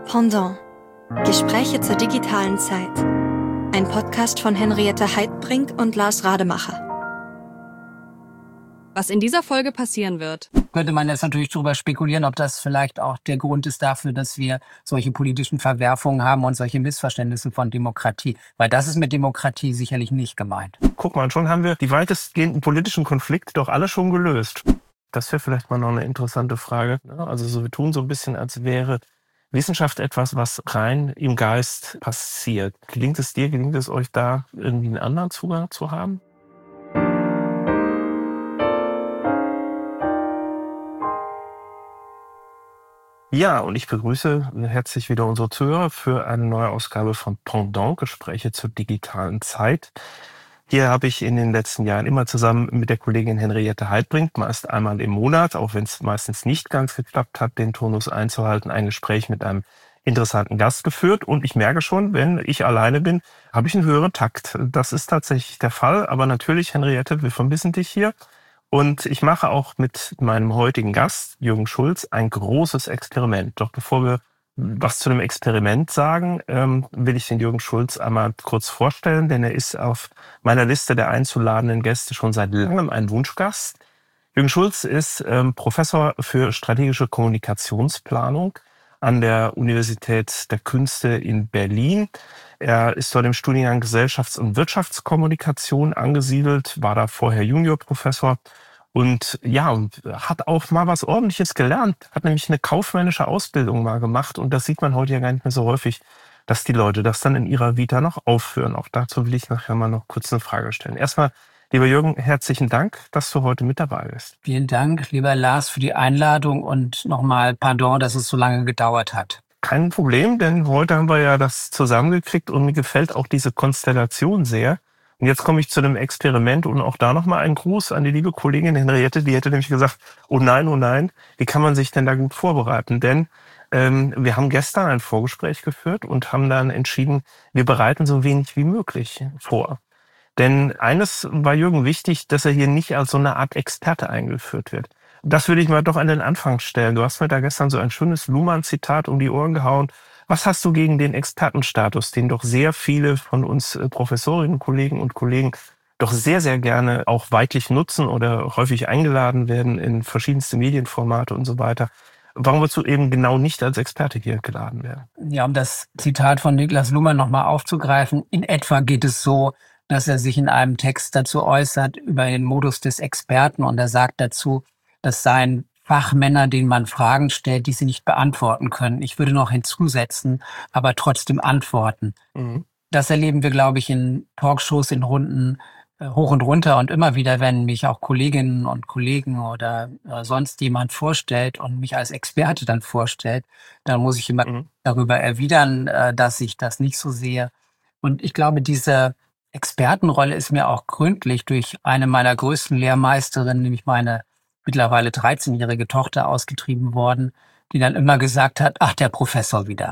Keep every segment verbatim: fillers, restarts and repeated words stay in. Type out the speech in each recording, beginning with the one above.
Pendant. Gespräche zur digitalen Zeit. Ein Podcast von Henriette Heidbrink und Lars Rademacher. Was in dieser Folge passieren wird. Könnte man jetzt natürlich darüber spekulieren, ob das vielleicht auch der Grund ist dafür, dass wir solche politischen Verwerfungen haben und solche Missverständnisse von Demokratie. Weil das ist mit Demokratie sicherlich nicht gemeint. Guck mal, schon haben wir die weitestgehenden politischen Konflikte doch alle schon gelöst. Das wäre vielleicht mal noch eine interessante Frage. Also so, wir tun so ein bisschen, als wäre Wissenschaft etwas, was rein im Geist passiert. Gelingt es dir, gelingt es euch da irgendwie einen anderen Zugang zu haben? Ja, und ich begrüße herzlich wieder unsere Zuhörer für eine neue Ausgabe von Pendant, Gespräche zur digitalen Zeit. Hier habe ich in den letzten Jahren immer zusammen mit der Kollegin Henriette Heidbrink, meist einmal im Monat, auch wenn es meistens nicht ganz geklappt hat, den Turnus einzuhalten, ein Gespräch mit einem interessanten Gast geführt. Und ich merke schon, wenn ich alleine bin, habe ich einen höheren Takt. Das ist tatsächlich der Fall. Aber natürlich, Henriette, wir vermissen dich hier. Und ich mache auch mit meinem heutigen Gast, Jürgen Schulz, ein großes Experiment. Doch bevor wir was zu dem Experiment sagen, ähm, will ich den Jürgen Schulz einmal kurz vorstellen, denn er ist auf meiner Liste der einzuladenden Gäste schon seit langem ein Wunschgast. Jürgen Schulz ist ähm, Professor für strategische Kommunikationsplanung an der Universität der Künste in Berlin. Er ist dort im Studiengang Gesellschafts- und Wirtschaftskommunikation angesiedelt, war da vorher Juniorprofessor und ja, hat auch mal was Ordentliches gelernt, hat nämlich eine kaufmännische Ausbildung mal gemacht und das sieht man heute ja gar nicht mehr so häufig, dass die Leute das dann in ihrer Vita noch aufführen. Auch dazu will ich nachher mal noch kurz eine Frage stellen. Erstmal, lieber Jürgen, herzlichen Dank, dass du heute mit dabei bist. Vielen Dank, lieber Lars, für die Einladung und nochmal pardon, dass es so lange gedauert hat. Kein Problem, denn heute haben wir ja das zusammengekriegt und mir gefällt auch diese Konstellation sehr. Und jetzt komme ich zu dem Experiment und auch da nochmal ein Gruß an die liebe Kollegin Henriette, die hätte nämlich gesagt, oh nein, oh nein, wie kann man sich denn da gut vorbereiten? Denn ähm, wir haben gestern ein Vorgespräch geführt und haben dann entschieden, wir bereiten so wenig wie möglich vor. Denn eines war Jürgen wichtig, dass er hier nicht als so eine Art Experte eingeführt wird. Das würde ich mal doch an den Anfang stellen. Du hast mir da gestern so ein schönes Luhmann-Zitat um die Ohren gehauen. Was hast du gegen den Expertenstatus, den doch sehr viele von uns Professorinnen, Kollegen und Kollegen doch sehr, sehr gerne auch weitlich nutzen oder häufig eingeladen werden in verschiedenste Medienformate und so weiter? Warum würdest du eben genau nicht als Experte hier geladen werden? Ja, um das Zitat von Niklas Luhmann nochmal aufzugreifen, in etwa geht es so, dass er sich in einem Text dazu äußert über den Modus des Experten und er sagt dazu, das seien Fachmänner, denen man Fragen stellt, die sie nicht beantworten können. Ich würde noch hinzusetzen, aber trotzdem antworten. Mhm. Das erleben wir, glaube ich, in Talkshows, in Runden äh, hoch und runter und immer wieder, wenn mich auch Kolleginnen und Kollegen oder äh, sonst jemand vorstellt und mich als Experte dann vorstellt, dann muss ich immer mhm. darüber erwidern, äh, dass ich das nicht so sehe. Und ich glaube, diese Expertenrolle ist mir auch gründlich durch eine meiner größten Lehrmeisterinnen, nämlich meine mittlerweile dreizehnjährige Tochter, ausgetrieben worden, die dann immer gesagt hat, ach, der Professor wieder.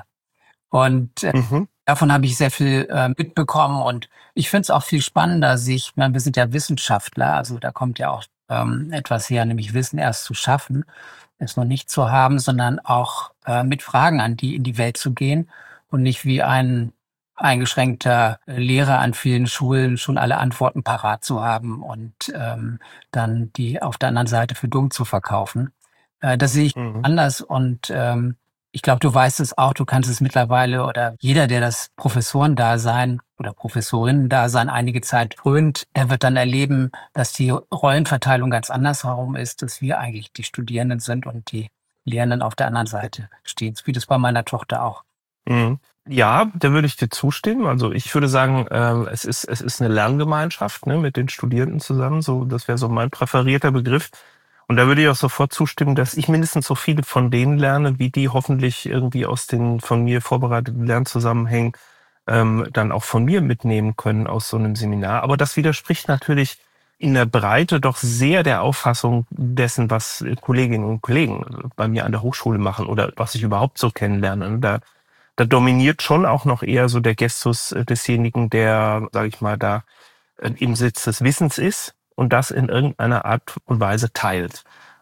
Und äh, mhm. davon habe ich sehr viel äh, mitbekommen und ich finde es auch viel spannender, sich, meine, wir sind ja Wissenschaftler, also da kommt ja auch ähm, etwas her, nämlich Wissen erst zu schaffen, es noch nicht zu haben, sondern auch äh, mit Fragen an die in die Welt zu gehen und nicht wie ein eingeschränkter Lehrer an vielen Schulen schon alle Antworten parat zu haben und ähm, dann die auf der anderen Seite für dumm zu verkaufen. Äh, das sehe ich mhm. anders und ähm, ich glaube, du weißt es auch, du kannst es mittlerweile oder jeder, der das Professorendasein oder Professorinnen-Dasein einige Zeit frönt, der wird dann erleben, dass die Rollenverteilung ganz andersherum ist, dass wir eigentlich die Studierenden sind und die Lehrenden auf der anderen Seite stehen, wie das bei meiner Tochter auch. Mhm. Ja, da würde ich dir zustimmen. Also ich würde sagen, äh, es ist es ist eine Lerngemeinschaft, ne, mit den Studierenden zusammen. So, das wäre so mein präferierter Begriff. Und da würde ich auch sofort zustimmen, dass ich mindestens so viele von denen lerne, wie die hoffentlich irgendwie aus den von mir vorbereiteten Lernzusammenhängen ähm, dann auch von mir mitnehmen können aus so einem Seminar. Aber das widerspricht natürlich in der Breite doch sehr der Auffassung dessen, was Kolleginnen und Kollegen bei mir an der Hochschule machen oder was ich überhaupt so kennenlerne. Da Da dominiert schon auch noch eher so der Gestus desjenigen, der, sage ich mal, da im Sitz des Wissens ist und das in irgendeiner Art und Weise teilt.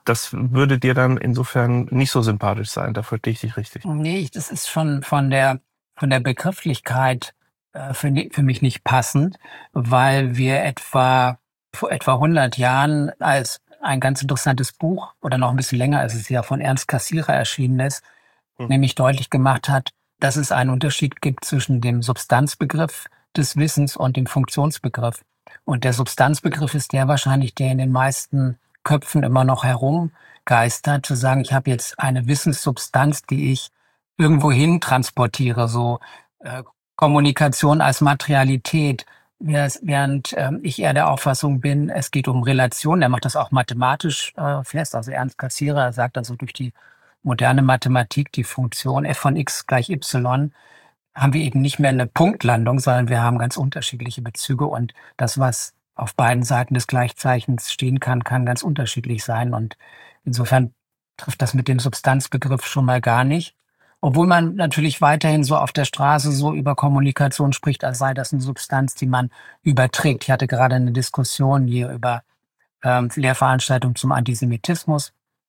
das würde dir dann insofern nicht so sympathisch sein. Da verstehe ich dich richtig. Nee, das ist schon von der, von der Begrifflichkeit äh, für, für mich nicht passend, weil wir etwa vor etwa hundert Jahren als ein ganz interessantes Buch oder noch ein bisschen länger, als es ja von Ernst Cassirer erschienen ist, hm. nämlich deutlich gemacht hat, dass es einen Unterschied gibt zwischen dem Substanzbegriff des Wissens und dem Funktionsbegriff. Und der Substanzbegriff ist der wahrscheinlich, der in den meisten Köpfen immer noch herumgeistert, zu sagen, ich habe jetzt eine Wissenssubstanz, die ich irgendwo hin transportiere, so äh, Kommunikation als Materialität, während äh, ich eher der Auffassung bin, es geht um Relation. Er macht das auch mathematisch äh, fest. Also Ernst Cassirer sagt also, durch die moderne Mathematik, die Funktion f von x gleich y, haben wir eben nicht mehr eine Punktlandung, sondern wir haben ganz unterschiedliche Bezüge. Und das, was auf beiden Seiten des Gleichzeichens stehen kann, kann ganz unterschiedlich sein. Und insofern trifft das mit dem Substanzbegriff schon mal gar nicht. Obwohl man natürlich weiterhin so auf der Straße so über Kommunikation spricht, als sei das eine Substanz, die man überträgt. Ich hatte gerade eine Diskussion hier über ähm, Lehrveranstaltungen zum Antisemitismus.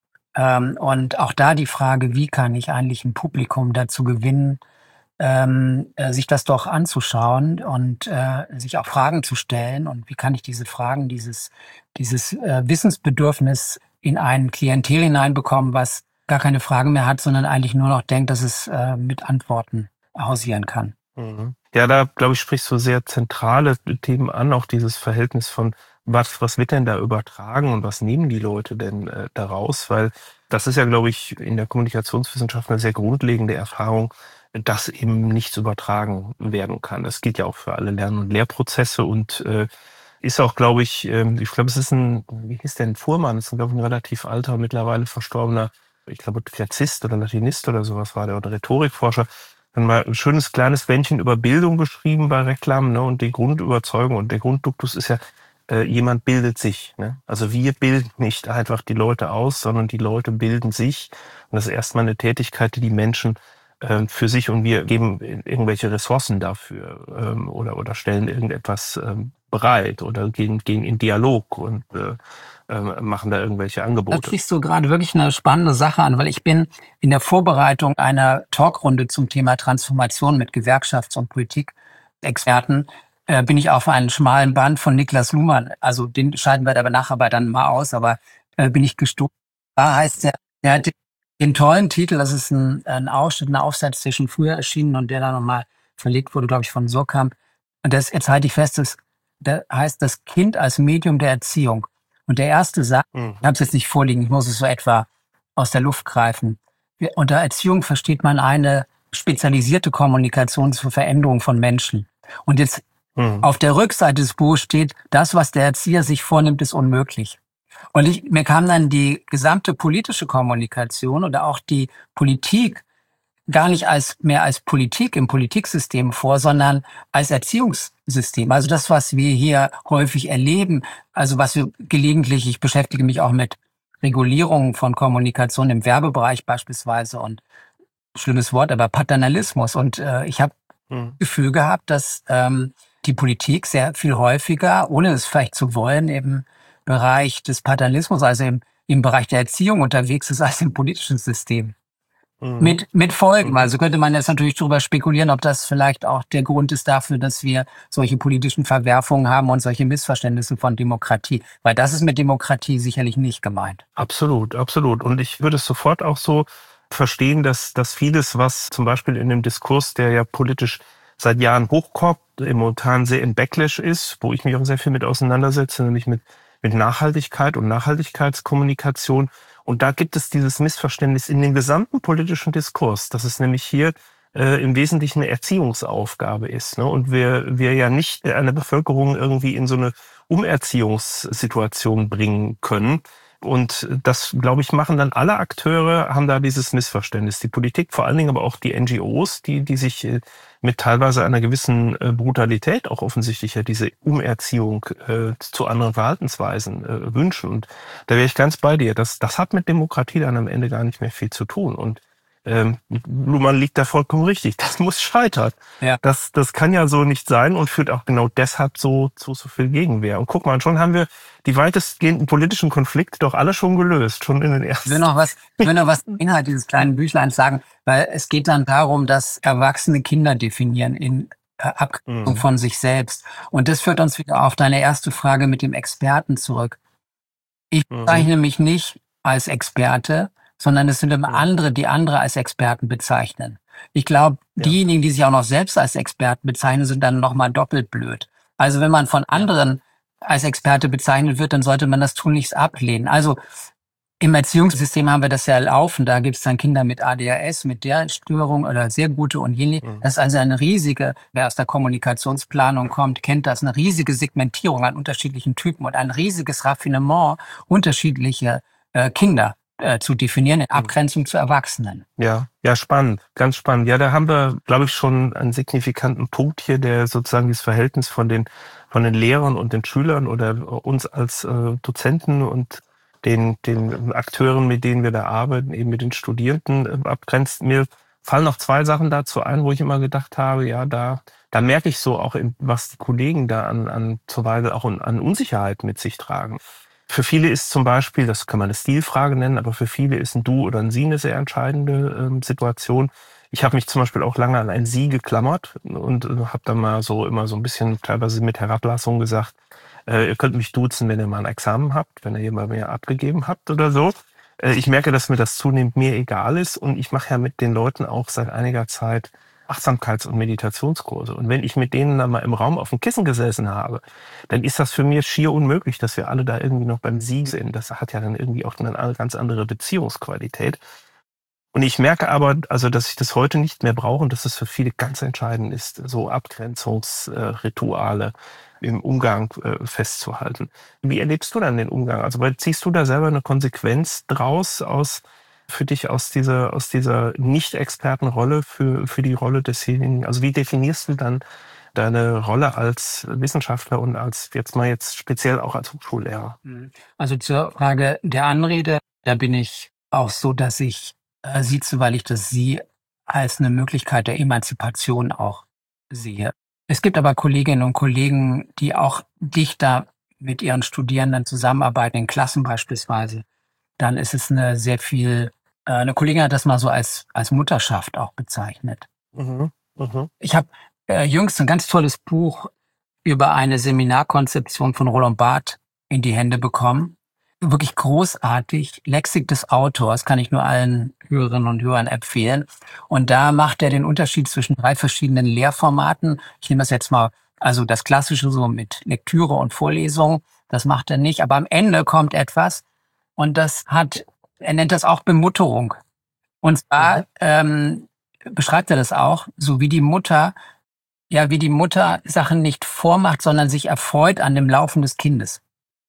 Ähm, und auch da die Frage, wie kann ich eigentlich ein Publikum dazu gewinnen, ähm, äh, sich das doch anzuschauen und äh, sich auch Fragen zu stellen. Und wie kann ich diese Fragen, dieses, dieses äh, Wissensbedürfnis in ein Klientel hineinbekommen, was gar keine Fragen mehr hat, sondern eigentlich nur noch denkt, dass es äh, mit Antworten hausieren kann. Mhm. Ja, da, glaube ich, sprichst du sehr zentrale Themen an, auch dieses Verhältnis von, was, was wird denn da übertragen und was nehmen die Leute denn äh, daraus? Weil das ist ja, glaube ich, in der Kommunikationswissenschaft eine sehr grundlegende Erfahrung, dass eben nichts übertragen werden kann. Das gilt ja auch für alle Lern- und Lehrprozesse und äh, ist auch, glaube ich, äh, ich glaube, es ist ein, wie hieß der, ein Fuhrmann, das ist, glaube ich, ein relativ alter, mittlerweile verstorbener, ich glaube, Klassist oder Latinist oder sowas war der, oder Rhetorikforscher, dann mal ein schönes kleines Bändchen über Bildung geschrieben bei Reklam, ne, und die Grundüberzeugung und der Grundduktus ist ja, äh, jemand bildet sich, ne? Also wir bilden nicht einfach die Leute aus, sondern die Leute bilden sich und das ist erstmal eine Tätigkeit, die die Menschen äh, für sich und wir geben irgendwelche Ressourcen dafür ähm, oder, oder stellen irgendetwas ähm, bereit oder gehen, gehen in Dialog und äh, äh, machen da irgendwelche Angebote. Da sprichst du gerade wirklich eine spannende Sache an, weil ich bin in der Vorbereitung einer Talkrunde zum Thema Transformation mit Gewerkschafts- und Politikexperten äh, bin ich auf einen schmalen Band von Niklas Luhmann, also den scheiden wir aber nachher bei dann mal aus, aber äh, bin ich gestoßen. Da heißt der, der hat den tollen Titel, das ist ein, ein Ausschnitt, ein Aufsatz, der schon früher erschienen und der dann nochmal verlegt wurde, glaube ich, von Surkamp. Und das, jetzt halte ich fest, das, das heißt das Kind als Medium der Erziehung. Und der erste sagt, mhm. ich habe es jetzt nicht vorliegen, ich muss es so etwa aus der Luft greifen. Unter Erziehung versteht man eine spezialisierte Kommunikation zur Veränderung von Menschen. Und jetzt mhm. auf der Rückseite des Buchs steht, das, was der Erzieher sich vornimmt, ist unmöglich. Und ich, mir kam dann die gesamte politische Kommunikation oder auch die Politik gar nicht als mehr als Politik im Politiksystem vor, sondern als Erziehungssystem. Also das, was wir hier häufig erleben, also was wir gelegentlich, ich beschäftige mich auch mit Regulierung von Kommunikation im Werbebereich beispielsweise und schlimmes Wort, aber Paternalismus. Und äh, ich habe mhm. das Gefühl gehabt, dass ähm, die Politik sehr viel häufiger, ohne es vielleicht zu wollen, im Bereich des Paternalismus, also im, im Bereich der Erziehung unterwegs ist als im politischen System. Mhm. Mit, mit Folgen. Also könnte man jetzt natürlich darüber spekulieren, ob das vielleicht auch der Grund ist dafür, dass wir solche politischen Verwerfungen haben und solche Missverständnisse von Demokratie. Weil das ist mit Demokratie sicherlich nicht gemeint. Absolut, absolut. Und ich würde es sofort auch so verstehen, dass, dass vieles, was zum Beispiel in dem Diskurs, der ja politisch seit Jahren hochkommt, im momentan sehr in Backlash ist, wo ich mich auch sehr viel mit auseinandersetze, nämlich mit, mit Nachhaltigkeit und Nachhaltigkeitskommunikation. Und da gibt es dieses Missverständnis in dem gesamten politischen Diskurs, dass es nämlich hier äh, im Wesentlichen eine Erziehungsaufgabe ist, ne? Und wir, wir ja nicht eine Bevölkerung irgendwie in so eine Umerziehungssituation bringen können. Und das, glaube ich, machen dann alle Akteure, haben da dieses Missverständnis. Die Politik, vor allen Dingen aber auch die N G Os, die, die sich mit teilweise einer gewissen Brutalität auch offensichtlich ja diese Umerziehung äh, zu anderen Verhaltensweisen äh, wünschen. Und da wäre ich ganz bei dir. Das, das hat mit Demokratie dann am Ende gar nicht mehr viel zu tun. Und ähm, Luhmann liegt da vollkommen richtig. Das muss scheitern. Ja. Das, das kann ja so nicht sein und führt auch genau deshalb so zu so viel Gegenwehr. Und guck mal, schon haben wir die weitestgehenden politischen Konflikte doch alle schon gelöst, schon in den ersten. Ich will noch was, ich will noch was zum Inhalt dieses kleinen Büchleins sagen, weil es geht dann darum, dass erwachsene Kinder definieren in äh, Abgrenzung mhm. von sich selbst. Und das führt uns wieder auf deine erste Frage mit dem Experten zurück. Ich bezeichne mhm. mich nicht als Experte, sondern es sind immer andere, die andere als Experten bezeichnen. Ich glaube, ja. diejenigen, die sich auch noch selbst als Experten bezeichnen, sind dann nochmal doppelt blöd. Also wenn man von anderen als Experte bezeichnet wird, dann sollte man das tunlichst ablehnen. Also im Erziehungssystem haben wir das ja laufen. Da gibt es dann Kinder mit A D H S, mit der Störung oder sehr gute und jene. Mhm. Das ist also eine riesige, wer aus der Kommunikationsplanung kommt, kennt das, eine riesige Segmentierung an unterschiedlichen Typen und ein riesiges Raffinement unterschiedlicher äh, Kinder äh, zu definieren in Abgrenzung zu Erwachsenen. Ja, ja, spannend, ganz spannend. Ja, da haben wir, glaube ich, schon einen signifikanten Punkt hier, der sozusagen das Verhältnis von den von den Lehrern und den Schülern oder uns als äh, Dozenten und den den Akteuren, mit denen wir da arbeiten, eben mit den Studierenden äh, abgrenzt. Mir fallen noch zwei Sachen dazu ein, wo ich immer gedacht habe, ja, da da merke ich so auch, was die Kollegen da an an zuweilen auch an Unsicherheit mit sich tragen. Für viele ist zum Beispiel, das kann man eine Stilfrage nennen, aber für viele ist ein Du oder ein Sie eine sehr entscheidende äh, Situation. Ich habe mich zum Beispiel auch lange an ein Sie geklammert und äh, habe dann mal so immer so ein bisschen teilweise mit Herablassung gesagt, äh, ihr könnt mich duzen, wenn ihr mal ein Examen habt, wenn ihr hier mal mehr abgegeben habt oder so. Äh, ich merke, dass mir das zunehmend mir egal ist und ich mache ja mit den Leuten auch seit einiger Zeit Achtsamkeits- und Meditationskurse. Und wenn ich mit denen dann mal im Raum auf dem Kissen gesessen habe, dann ist das für mich schier unmöglich, dass wir alle da irgendwie noch beim Sie sind. Das hat ja dann irgendwie auch eine ganz andere Beziehungsqualität. Und ich merke aber, also, dass ich das heute nicht mehr brauche und dass das für viele ganz entscheidend ist, so Abgrenzungsrituale im Umgang äh, festzuhalten. Wie erlebst du dann den Umgang? Also, ziehst du da selber eine Konsequenz draus aus für dich aus dieser aus dieser Nicht-Expertenrolle für für die Rolle desjenigen? Also wie definierst du dann deine Rolle als Wissenschaftler und als jetzt mal jetzt speziell auch als Hochschullehrer? Also zur Frage der Anrede, da bin ich auch so, dass ich äh, sieze, weil ich das Sie als eine Möglichkeit der Emanzipation auch sehe. Es gibt aber Kolleginnen und Kollegen, die auch dichter mit ihren Studierenden zusammenarbeiten, in Klassen beispielsweise. Dann ist es eine sehr viel, äh, eine Kollegin hat das mal so als als Mutterschaft auch bezeichnet. Mhm, mh. Ich habe äh, jüngst ein ganz tolles Buch über eine Seminarkonzeption von Roland Barthes in die Hände bekommen. Wirklich großartig. Lexik des Autors kann ich nur allen Hörerinnen und Hörern empfehlen. Und da macht er den Unterschied zwischen drei verschiedenen Lehrformaten. Ich nehme das jetzt mal, also das Klassische so mit Lektüre und Vorlesung. Das macht er nicht. Aber am Ende kommt etwas, und das hat, er nennt das auch Bemutterung. Und zwar mhm. ähm, beschreibt er das auch, so wie die Mutter, ja, wie die Mutter Sachen nicht vormacht, sondern sich erfreut an dem Laufen des Kindes.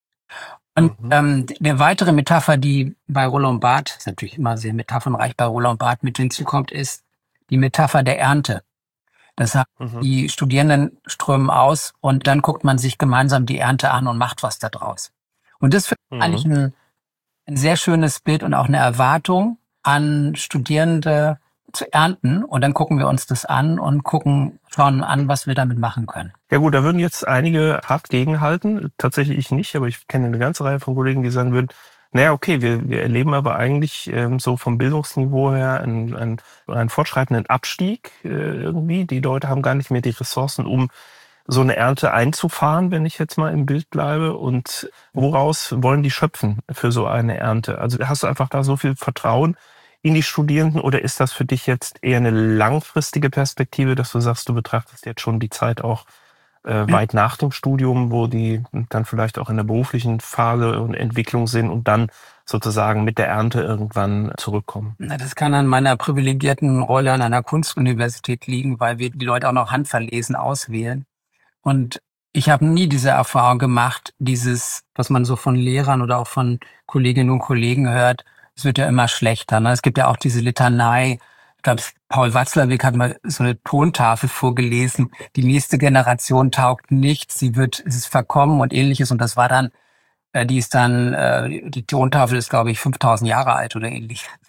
Und mhm. ähm, eine weitere Metapher, die bei Roland Barthes, ist natürlich immer sehr metaphernreich bei Roland Barthes mit hinzukommt, ist die Metapher der Ernte. Das heißt, mhm. die Studierenden strömen aus und dann guckt man sich gemeinsam die Ernte an und macht was da draus. Und das finde ich mhm. eigentlich ein ein sehr schönes Bild und auch eine Erwartung an Studierende zu ernten. Und dann gucken wir uns das an und gucken, schauen an, was wir damit machen können. Ja gut, da würden jetzt einige hart gegenhalten. Tatsächlich ich nicht, aber ich kenne eine ganze Reihe von Kollegen, die sagen würden, naja, okay, wir, wir erleben aber eigentlich ähm, so vom Bildungsniveau her einen, einen, einen fortschreitenden Abstieg äh, irgendwie. Die Leute haben gar nicht mehr die Ressourcen, um so eine Ernte einzufahren, wenn ich jetzt mal im Bild bleibe. Und woraus wollen die schöpfen für so eine Ernte? Also hast du einfach da so viel Vertrauen in die Studierenden oder ist das für dich jetzt eher eine langfristige Perspektive, dass du sagst, du betrachtest jetzt schon die Zeit auch äh, weit nach dem Studium, wo die dann vielleicht auch in der beruflichen Phase und Entwicklung sind und dann sozusagen mit der Ernte irgendwann zurückkommen? Na, das kann an meiner privilegierten Rolle an einer Kunstuniversität liegen, weil wir die Leute auch noch handverlesen auswählen. Und ich habe nie diese Erfahrung gemacht, dieses, was man so von Lehrern oder auch von Kolleginnen und Kollegen hört, es wird ja immer schlechter. Ne? Es gibt ja auch diese Litanei, ich glaube, Paul Watzlawick hat mal so eine Tontafel vorgelesen, die nächste Generation taugt nichts, sie wird, es ist verkommen und ähnliches. Und das war dann, äh, die ist dann, äh, die Tontafel ist, glaube ich, fünftausend Jahre alt oder ähnlich.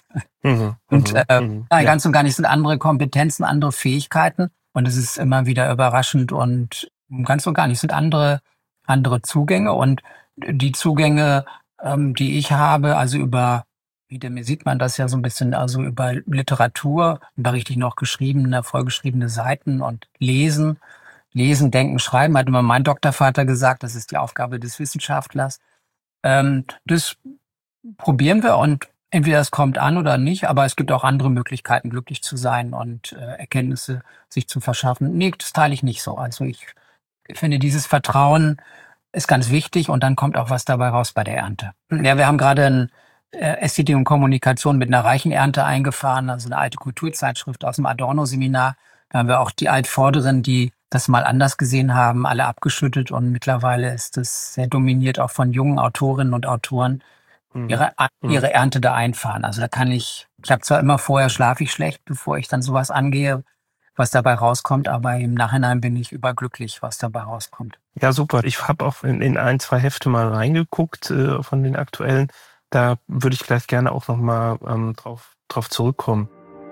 Mhm. Und Mhm. äh, Mhm. ja, Ja. ganz und gar nicht sind andere Kompetenzen, andere Fähigkeiten. Und es ist immer wieder überraschend und ganz und gar nicht sind andere, andere Zugänge. Und die Zugänge, ähm, die ich habe, also über, wieder mir sieht man das ja so ein bisschen, also über Literatur, über richtig noch geschriebene, vollgeschriebene Seiten und Lesen, Lesen, Denken, Schreiben, hat immer mein Doktorvater gesagt, das ist die Aufgabe des Wissenschaftlers. Ähm, das probieren wir und entweder es kommt an oder nicht, aber es gibt auch andere Möglichkeiten, glücklich zu sein und äh, Erkenntnisse sich zu verschaffen. Nee, das teile ich nicht so. Also ich finde, dieses Vertrauen ist ganz wichtig und dann kommt auch was dabei raus bei der Ernte. Ja, wir haben gerade ein äh, Ästhetik und Kommunikation mit einer reichen Ernte eingefahren, also eine alte Kulturzeitschrift aus dem Adorno-Seminar. Da haben wir auch die Altvorderen, die das mal anders gesehen haben, alle abgeschüttet und mittlerweile ist es sehr dominiert auch von jungen Autorinnen und Autoren, Mhm. ihre, Mhm. ihre Ernte da einfahren. Also da kann ich, ich habe zwar immer vorher schlafe ich schlecht, bevor ich dann sowas angehe, was dabei rauskommt, aber im Nachhinein bin ich überglücklich, was dabei rauskommt. Ja, super. Ich habe auch in, in ein, zwei Hefte mal reingeguckt äh, von den aktuellen. Da würde ich gleich gerne auch nochmal ähm, drauf, drauf zurückkommen.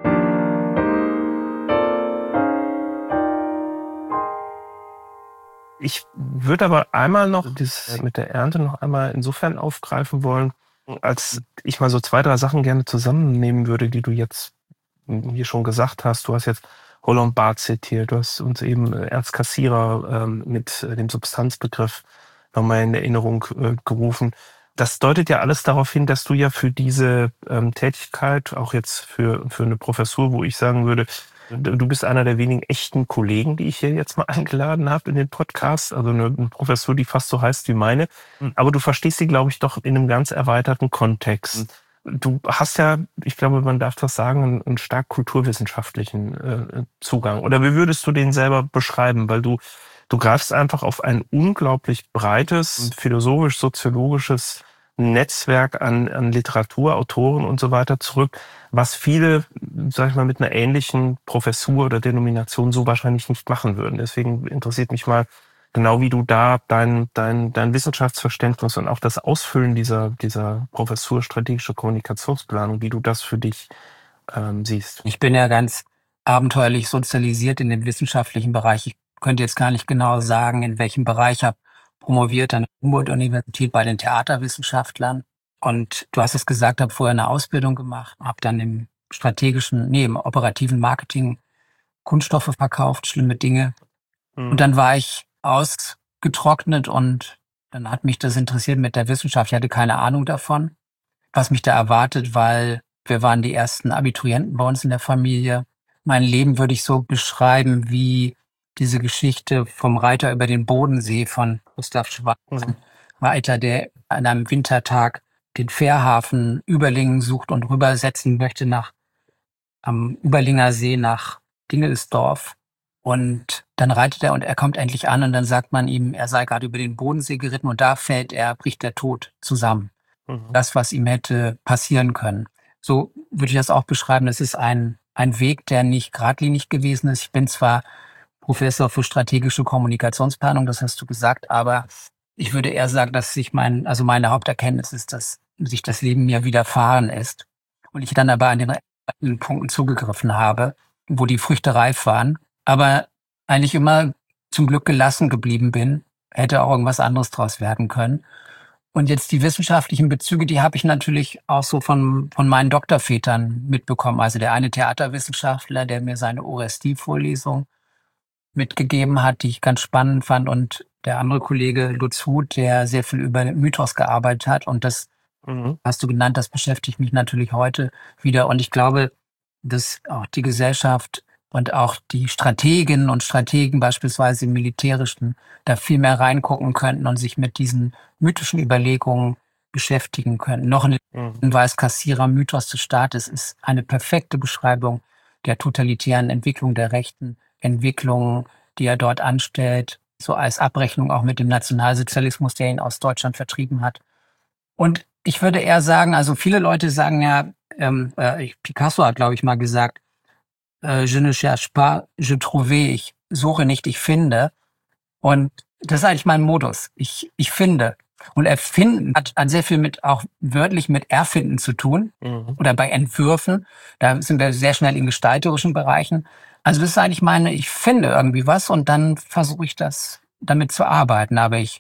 Ich würde aber einmal noch das mit der Ernte noch einmal insofern aufgreifen wollen, als ich mal so zwei, drei Sachen gerne zusammennehmen würde, die du jetzt hier schon gesagt hast. Du hast jetzt Roland Barthes zitiert, du hast uns eben Ernst Cassirer ähm, mit äh, dem Substanzbegriff nochmal in Erinnerung äh, gerufen. Das deutet ja alles darauf hin, dass du ja für diese ähm, Tätigkeit, auch jetzt für, für eine Professur, wo ich sagen würde, du bist einer der wenigen echten Kollegen, die ich hier jetzt mal eingeladen habe in den Podcast. Also eine, eine Professur, die fast so heißt wie meine. Aber du verstehst sie, glaube ich, doch in einem ganz erweiterten Kontext. Du hast ja, ich glaube, man darf das sagen, einen, einen stark kulturwissenschaftlichen äh, Zugang. Oder wie würdest du den selber beschreiben? Weil du, du greifst einfach auf ein unglaublich breites, philosophisch-soziologisches Netzwerk an, an Literatur, Autoren und so weiter zurück, was viele, sag ich mal, mit einer ähnlichen Professur oder Denomination so wahrscheinlich nicht machen würden. Deswegen interessiert mich mal genau, wie du da dein, dein, dein Wissenschaftsverständnis und auch das Ausfüllen dieser, dieser Professur strategische Kommunikationsplanung, wie du das für dich ähm, siehst. Ich bin ja ganz abenteuerlich sozialisiert in dem wissenschaftlichen Bereich. Ich könnte jetzt gar nicht genau sagen, in welchem Bereich. Ich habe promoviert an der Humboldt-Universität bei den Theaterwissenschaftlern. Und du hast es gesagt, habe vorher eine Ausbildung gemacht, habe dann im strategischen, nee, im operativen Marketing Kunststoffe verkauft, schlimme Dinge. Mhm. Und dann war ich ausgetrocknet und dann hat mich das interessiert mit der Wissenschaft. Ich hatte keine Ahnung davon, was mich da erwartet, weil wir waren die ersten Abiturienten bei uns in der Familie. Mein Leben würde ich so beschreiben wie diese Geschichte vom Reiter über den Bodensee von Gustav Schwab. Mhm. Ein Reiter, der an einem Wintertag den Fährhafen Überlingen sucht und rübersetzen möchte nach am Überlinger See nach Dingelsdorf. Und dann reitet er und er kommt endlich an und dann sagt man ihm, er sei gerade über den Bodensee geritten und da fällt er, bricht der Tod zusammen. Mhm. Das, was ihm hätte passieren können. So würde ich das auch beschreiben. Das ist ein, ein Weg, der nicht geradlinig gewesen ist. Ich bin zwar Professor für strategische Kommunikationsplanung, das hast du gesagt, aber ich würde eher sagen, dass sich mein, also meine Haupterkenntnis ist, dass sich das Leben mir widerfahren ist und ich dann aber an den in Punkten zugegriffen habe, wo die Früchte reif waren, aber eigentlich immer zum Glück gelassen geblieben bin, hätte auch irgendwas anderes draus werden können. Und jetzt die wissenschaftlichen Bezüge, die habe ich natürlich auch so von, von meinen Doktorvätern mitbekommen. Also der eine Theaterwissenschaftler, der mir seine Orestie-Vorlesung mitgegeben hat, die ich ganz spannend fand, und der andere Kollege Lutz Huth, der sehr viel über Mythos gearbeitet hat. Und das Mhm. hast du genannt, das beschäftigt mich natürlich heute wieder. Und ich glaube, dass auch die Gesellschaft und auch die Strateginnen und Strategen beispielsweise im Militärischen da viel mehr reingucken könnten und sich mit diesen mythischen Überlegungen beschäftigen könnten. Noch ein Mhm. Hinweis, Cassirer Mythos des Staates ist eine perfekte Beschreibung der totalitären Entwicklung, der rechten Entwicklung, die er dort anstellt, so als Abrechnung auch mit dem Nationalsozialismus, der ihn aus Deutschland vertrieben hat. Und ich würde eher sagen, also viele Leute sagen ja, ähm, äh, Picasso hat, glaube ich, mal gesagt, äh, je ne cherche pas, je trouve, ich suche nicht, ich finde. Und das ist eigentlich mein Modus. Ich, ich finde. Und Erfinden hat, hat sehr viel mit, auch wörtlich mit Erfinden zu tun. Mhm. Oder bei Entwürfen. Da sind wir sehr schnell in gestalterischen Bereichen. Also das ist eigentlich meine, ich finde irgendwie was und dann versuche ich das damit zu arbeiten. Aber ich,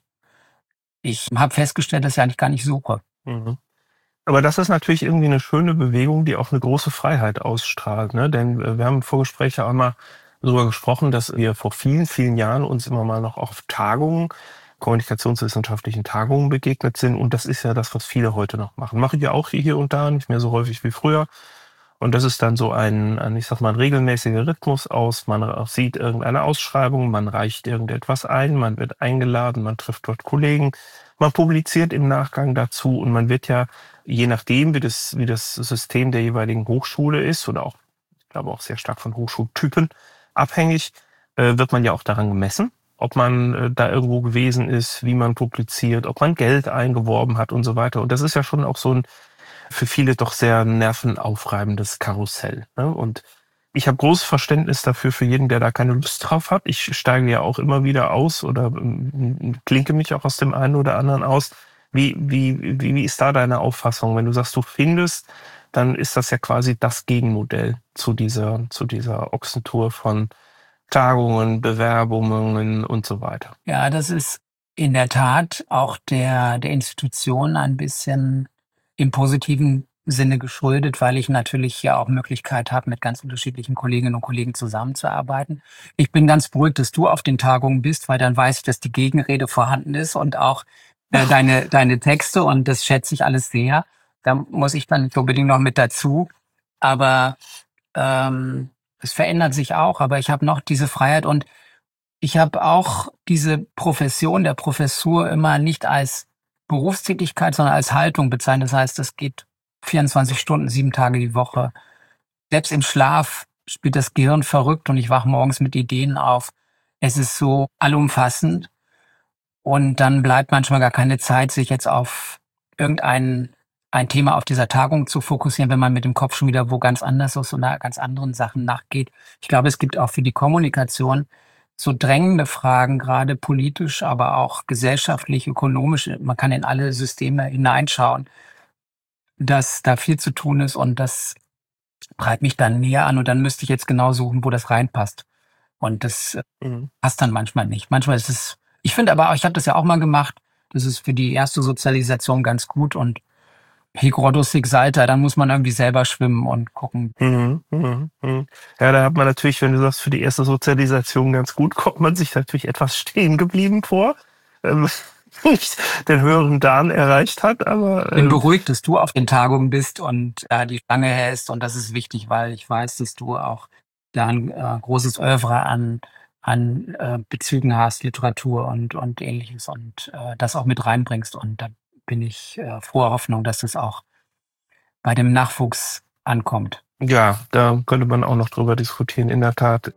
ich habe festgestellt, dass ich eigentlich gar nicht suche. Mhm. Aber das ist natürlich irgendwie eine schöne Bewegung, die auch eine große Freiheit ausstrahlt, ne? Denn äh, wir haben im Vorgespräch ja auch mal darüber gesprochen, dass wir vor vielen, vielen Jahren uns immer mal noch auf Tagungen, kommunikationswissenschaftlichen Tagungen begegnet sind. Und das ist ja das, was viele heute noch machen. Mache ich ja auch hier und da, nicht mehr so häufig wie früher. Und das ist dann so ein, ein, ich sag mal, ein regelmäßiger Rhythmus aus. Man sieht irgendeine Ausschreibung, man reicht irgendetwas ein, man wird eingeladen, man trifft dort Kollegen, man publiziert im Nachgang dazu und man wird ja, je nachdem, wie das, wie das System der jeweiligen Hochschule ist oder auch, ich glaube auch sehr stark von Hochschultypen abhängig, äh, wird man ja auch daran gemessen, ob man äh, da irgendwo gewesen ist, wie man publiziert, ob man Geld eingeworben hat und so weiter. Und das ist ja schon auch so ein für viele doch sehr nervenaufreibendes Karussell, ne? Und ich habe großes Verständnis dafür für jeden, der da keine Lust drauf hat. Ich steige ja auch immer wieder aus oder ähm, klinke mich auch aus dem einen oder anderen aus. Wie, wie, wie, wie ist da deine Auffassung? Wenn du sagst, du findest, dann ist das ja quasi das Gegenmodell zu dieser, zu dieser Ochsentour von Tagungen, Bewerbungen und so weiter. Ja, das ist in der Tat auch der, der Institution ein bisschen im positiven Sinne geschuldet, weil ich natürlich ja auch Möglichkeit habe, mit ganz unterschiedlichen Kolleginnen und Kollegen zusammenzuarbeiten. Ich bin ganz beruhigt, dass du auf den Tagungen bist, weil dann weiß ich, dass die Gegenrede vorhanden ist und auch äh, deine, deine Texte und das schätze ich alles sehr. Da muss ich dann nicht unbedingt noch mit dazu. Aber ähm, es verändert sich auch, aber ich habe noch diese Freiheit und ich habe auch diese Profession der Professur immer nicht als Berufstätigkeit, sondern als Haltung bezeichnet. Das heißt, es geht vierundzwanzig Stunden, sieben Tage die Woche. Selbst im Schlaf spielt das Gehirn verrückt und ich wache morgens mit Ideen auf. Es ist so allumfassend und dann bleibt manchmal gar keine Zeit, sich jetzt auf irgendein ein Thema auf dieser Tagung zu fokussieren, wenn man mit dem Kopf schon wieder wo ganz anders ist und ganz anderen Sachen nachgeht. Ich glaube, es gibt auch für die Kommunikation so drängende Fragen, gerade politisch, aber auch gesellschaftlich, ökonomisch. Man kann in alle Systeme hineinschauen, dass da viel zu tun ist und das treibt mich dann näher an und dann müsste ich jetzt genau suchen, wo das reinpasst. Und das mhm. passt dann manchmal nicht. Manchmal ist es, ich finde aber auch, ich habe das ja auch mal gemacht, das ist für die erste Sozialisation ganz gut und Hic Rhodus hic salta, dann muss man irgendwie selber schwimmen und gucken. Mhm, mhm, mhm. Ja, da hat man natürlich, wenn du sagst, für die erste Sozialisation ganz gut, kommt man sich natürlich etwas stehen geblieben vor, ähm, nicht den höheren Dan erreicht hat, aber... Ich bin beruhigt, dass du auf den Tagungen bist und äh, die Stange hältst und das ist wichtig, weil ich weiß, dass du auch da ein äh, großes Oeuvre an, an äh, Bezügen hast, Literatur und, und ähnliches und äh, das auch mit reinbringst und da bin ich äh, froher Hoffnung, dass das auch bei dem Nachwuchs ankommt. Ja, da könnte man auch noch drüber diskutieren, in der Tat.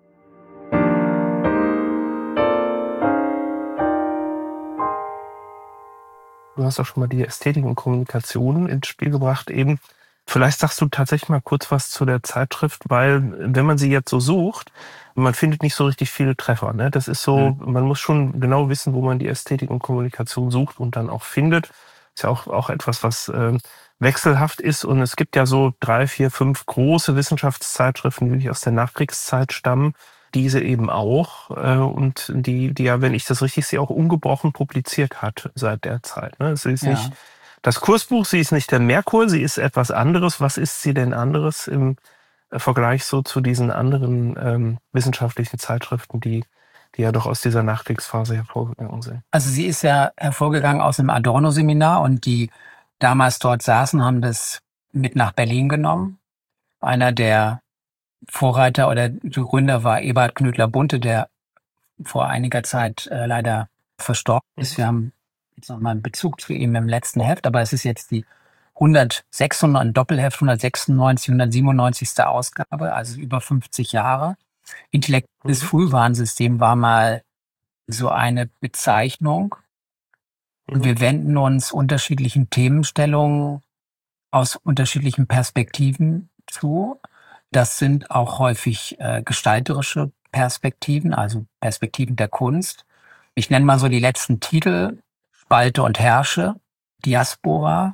Du hast auch schon mal die Ästhetik und Kommunikation ins Spiel gebracht eben. Vielleicht sagst du tatsächlich mal kurz was zu der Zeitschrift, weil wenn man sie jetzt so sucht, man findet nicht so richtig viele Treffer, ne? Das ist so, mhm. man muss schon genau wissen, wo man die Ästhetik und Kommunikation sucht und dann auch findet. Ist ja auch, auch etwas, was äh, wechselhaft ist. Und es gibt ja so drei, vier, fünf große Wissenschaftszeitschriften, die wirklich aus der Nachkriegszeit stammen. Diese eben auch. Äh, und die, die ja, wenn ich das richtig sehe, auch ungebrochen publiziert hat seit der Zeit. Ne? Sie ist ja. nicht das Kursbuch, sie ist nicht der Merkur, sie ist etwas anderes. Was ist sie denn anderes im Vergleich so zu diesen anderen ähm, wissenschaftlichen Zeitschriften, die die ja doch aus dieser Nachkriegsphase hervorgegangen sind? Also sie ist ja hervorgegangen aus dem Adorno-Seminar und die damals dort saßen, haben das mit nach Berlin genommen. Einer der Vorreiter oder Gründer war Eberhard Knödler-Bunte, der vor einiger Zeit äh, leider verstorben ist. Wir haben jetzt nochmal einen Bezug zu ihm im letzten Heft, aber es ist jetzt die hundertsechsundneunzig, ein Doppelheft, hundertsechsundneunzig, hundertsiebenundneunzigste Ausgabe, also über fünfzig Jahre. Intellektuelles mhm. Frühwarnsystem war mal so eine Bezeichnung. Mhm. Und wir wenden uns unterschiedlichen Themenstellungen aus unterschiedlichen Perspektiven zu. Das sind auch häufig äh, gestalterische Perspektiven, also Perspektiven der Kunst. Ich nenne mal so die letzten Titel. Spalte und Herrsche, Diaspora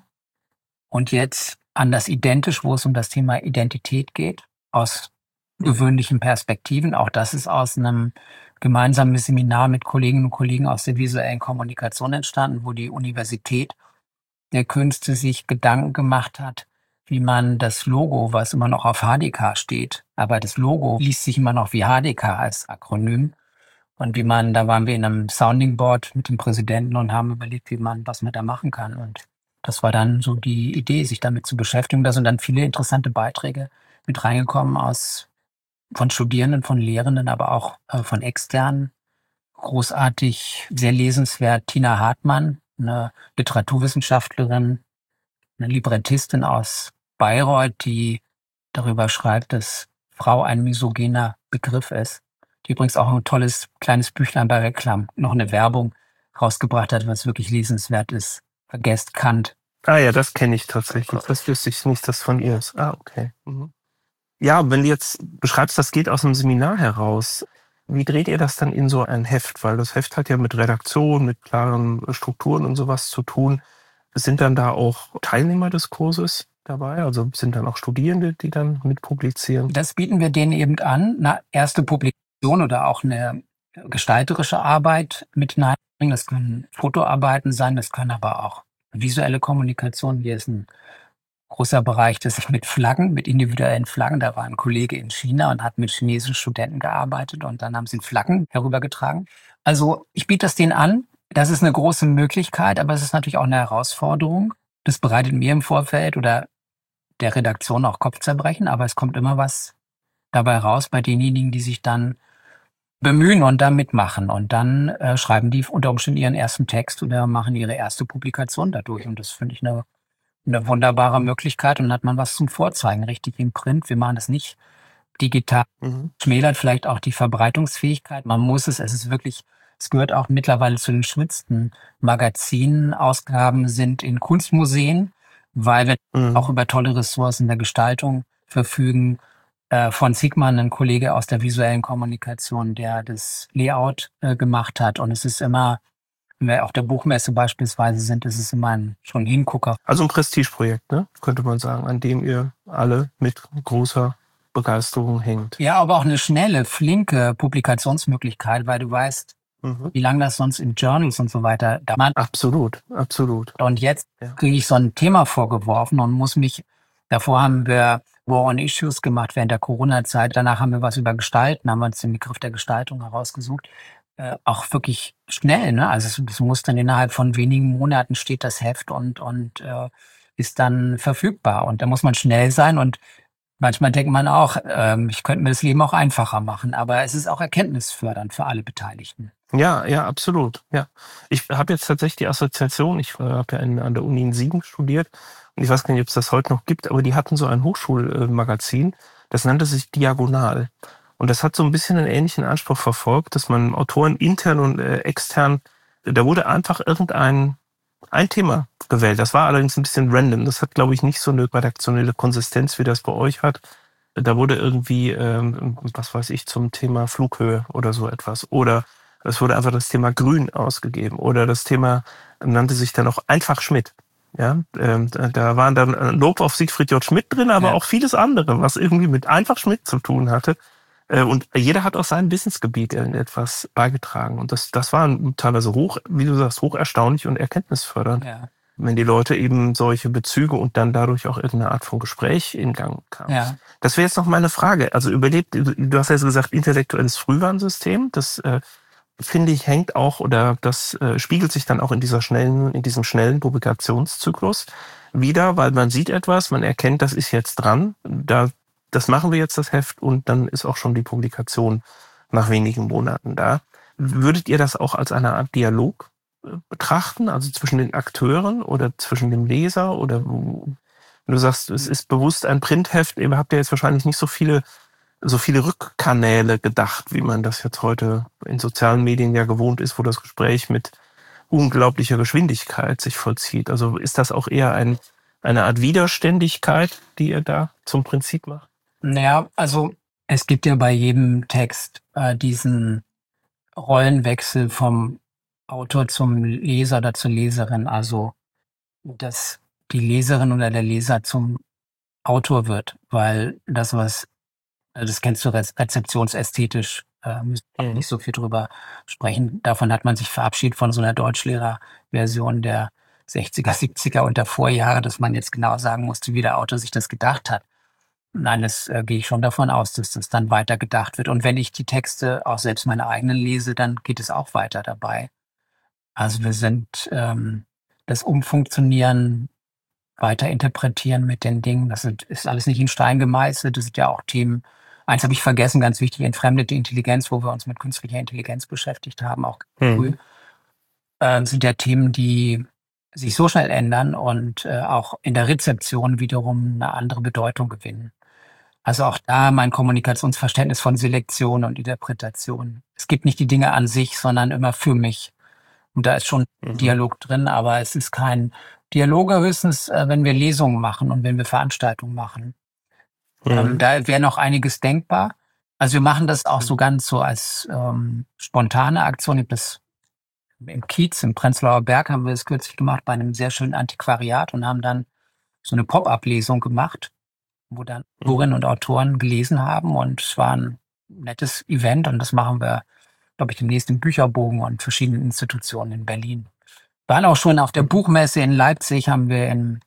und jetzt anders identisch, wo es um das Thema Identität geht, aus gewöhnlichen Perspektiven. Auch das ist aus einem gemeinsamen Seminar mit Kolleginnen und Kollegen aus der visuellen Kommunikation entstanden, wo die Universität der Künste sich Gedanken gemacht hat, wie man das Logo, was immer noch auf H D K steht, aber das Logo liest sich immer noch wie H D K als Akronym. Und wie man, da waren wir in einem Sounding Board mit dem Präsidenten und haben überlegt, wie man, was man da machen kann. Und das war dann so die Idee, sich damit zu beschäftigen. Da sind dann viele interessante Beiträge mit reingekommen aus, von Studierenden, von Lehrenden, aber auch äh, von Externen. Großartig, sehr lesenswert Tina Hartmann, eine Literaturwissenschaftlerin, eine Librettistin aus Bayreuth, die darüber schreibt, dass Frau ein misogyner Begriff ist. Die übrigens auch ein tolles kleines Büchlein bei Reklam, noch eine Werbung rausgebracht hat, was wirklich lesenswert ist. Vergesst Kant. Ah ja, das kenne ich tatsächlich. Das wüsste ich nicht, dass von ihr ist. Ah, okay. Mhm. Ja, wenn du jetzt beschreibst, das geht aus einem Seminar heraus, wie dreht ihr das dann in so ein Heft? Weil das Heft hat ja mit Redaktion, mit klaren Strukturen und sowas zu tun. Sind dann da auch Teilnehmer des Kurses dabei? Also sind dann auch Studierende, die dann mit publizieren? Das bieten wir denen eben an. Eine erste Publikation oder auch eine gestalterische Arbeit mit hineinbringen. Das können Fotoarbeiten sein, das können aber auch visuelle Kommunikation. Hier ist ein großer Bereich, das sich mit Flaggen, mit individuellen Flaggen, da war ein Kollege in China und hat mit chinesischen Studenten gearbeitet und dann haben sie Flaggen herübergetragen. Also ich biete das denen an. Das ist eine große Möglichkeit, aber es ist natürlich auch eine Herausforderung. Das bereitet mir im Vorfeld oder der Redaktion auch Kopfzerbrechen, aber es kommt immer was dabei raus bei denjenigen, die sich dann bemühen und da mitmachen. Und dann äh, schreiben die unter Umständen ihren ersten Text oder machen ihre erste Publikation dadurch. Und das finde ich eine, eine wunderbare Möglichkeit. Und dann hat man was zum Vorzeigen, richtig im Print. Wir machen das nicht digital. Mhm. Schmälert vielleicht auch die Verbreitungsfähigkeit. Man muss es, es ist wirklich, es gehört auch mittlerweile zu den schönsten Magazinen. Ausgaben sind in Kunstmuseen, weil wir mhm. auch über tolle Ressourcen der Gestaltung verfügen. Äh, von Sigmann, ein Kollege aus der visuellen Kommunikation, der das Layout äh, gemacht hat. Und es ist immer, wenn wir auf der Buchmesse beispielsweise sind, ist es immer ein, schon ein Hingucker. Also ein Prestigeprojekt, ne? Könnte man sagen, an dem ihr alle mit großer Begeisterung hängt. Ja, aber auch eine schnelle, flinke Publikationsmöglichkeit, weil du weißt, mhm. wie lange das sonst in Journals und so weiter dauert. Absolut, absolut. Und jetzt ja. kriege ich so ein Thema vorgeworfen und muss mich, davor haben wir War on Issues gemacht während der Corona-Zeit, danach haben wir was über Gestalten, haben wir uns den Begriff der Gestaltung herausgesucht. Äh, auch wirklich schnell, ne? Also es, es muss dann innerhalb von wenigen Monaten steht das Heft und, und äh, ist dann verfügbar. Und da muss man schnell sein und manchmal denkt man auch, ähm, ich könnte mir das Leben auch einfacher machen, aber es ist auch erkenntnisfördernd für alle Beteiligten. Ja, ja, absolut. Ja, ich habe jetzt tatsächlich die Assoziation, ich äh, habe ja in, an der Uni in Siegen studiert und ich weiß gar nicht, ob es das heute noch gibt, aber die hatten so ein Hochschulmagazin, das nannte sich Diagonal. Und das hat so ein bisschen einen ähnlichen Anspruch verfolgt, dass man Autoren intern und äh, extern, da wurde einfach irgendein ein Thema gewählt. Das war allerdings ein bisschen random. Das hat, glaube ich, nicht so eine redaktionelle Konsistenz, wie das bei euch hat. Da wurde irgendwie, ähm, was weiß ich, zum Thema Flughöhe oder so etwas. Oder es wurde einfach das Thema Grün ausgegeben. Oder das Thema nannte sich dann auch einfach Schmidt. Ja, ähm, da waren dann ein Lob auf Siegfried J. Schmidt drin, aber ja. auch vieles andere, was irgendwie mit einfach Schmidt zu tun hatte. Und jeder hat aus seinem Wissensgebiet etwas beigetragen. Und das, das war teilweise hoch, wie du sagst, hoch erstaunlich und erkenntnisfördernd. Ja. Wenn die Leute eben solche Bezüge und dann dadurch auch irgendeine Art von Gespräch in Gang kamen. Ja. Das wäre jetzt noch meine Frage. Also überlebt, du hast ja gesagt, intellektuelles Frühwarnsystem. Das äh, finde ich hängt auch oder das äh, spiegelt sich dann auch in dieser schnellen, in diesem schnellen Publikationszyklus wieder, weil man sieht etwas, man erkennt, das ist jetzt dran. Da Das machen wir jetzt, das Heft, und dann ist auch schon die Publikation nach wenigen Monaten da. Würdet ihr das auch als eine Art Dialog betrachten, also zwischen den Akteuren oder zwischen dem Leser? Oder wenn du sagst, es ist bewusst ein Printheft, ihr habt ja jetzt wahrscheinlich nicht so viele, so viele Rückkanäle gedacht, wie man das jetzt heute in sozialen Medien ja gewohnt ist, wo das Gespräch mit unglaublicher Geschwindigkeit sich vollzieht. Also ist das auch eher ein, eine Art Widerständigkeit, die ihr da zum Prinzip macht? Naja, also es gibt ja bei jedem Text äh, diesen Rollenwechsel vom Autor zum Leser oder zur Leserin, also dass die Leserin oder der Leser zum Autor wird, weil das, was, das kennst du rezeptionsästhetisch, äh, müssen wir Mhm. nicht so viel drüber sprechen. Davon hat man sich verabschiedet von so einer Deutschlehrer-Version der sechziger, siebziger und der Vorjahre, dass man jetzt genau sagen musste, wie der Autor sich das gedacht hat. Nein, das äh, gehe ich schon davon aus, dass das dann weiter gedacht wird. Und wenn ich die Texte auch selbst meine eigenen lese, dann geht es auch weiter dabei. Also wir sind ähm, das Umfunktionieren, weiter interpretieren mit den Dingen, das sind, ist alles nicht in Stein gemeißelt. Das sind ja auch Themen. Eins habe ich vergessen, ganz wichtig, entfremdete Intelligenz, wo wir uns mit künstlicher Intelligenz beschäftigt haben, auch früh, Mhm. äh, sind ja Themen, die sich so schnell ändern und äh, auch in der Rezeption wiederum eine andere Bedeutung gewinnen. Also auch da mein Kommunikationsverständnis von Selektion und Interpretation. Es gibt nicht die Dinge an sich, sondern immer für mich. Und da ist schon ein Mhm. Dialog drin, aber es ist kein Dialog höchstens, äh, wenn wir Lesungen machen und wenn wir Veranstaltungen machen. Ähm, Mhm. da wäre noch einiges denkbar. Also wir machen das auch so Mhm. ganz so als ähm, spontane Aktion. Ich hab das im Kiez, im Prenzlauer Berg haben wir das kürzlich gemacht bei einem sehr schönen Antiquariat und haben dann so eine Pop-up-Lesung gemacht, wo dann Mhm. Autorinnen und Autoren gelesen haben und es war ein nettes Event und das machen wir, glaube ich, demnächst im Bücherbogen und verschiedenen Institutionen in Berlin. Wir waren auch schon auf der Mhm. Buchmesse in Leipzig, haben wir in,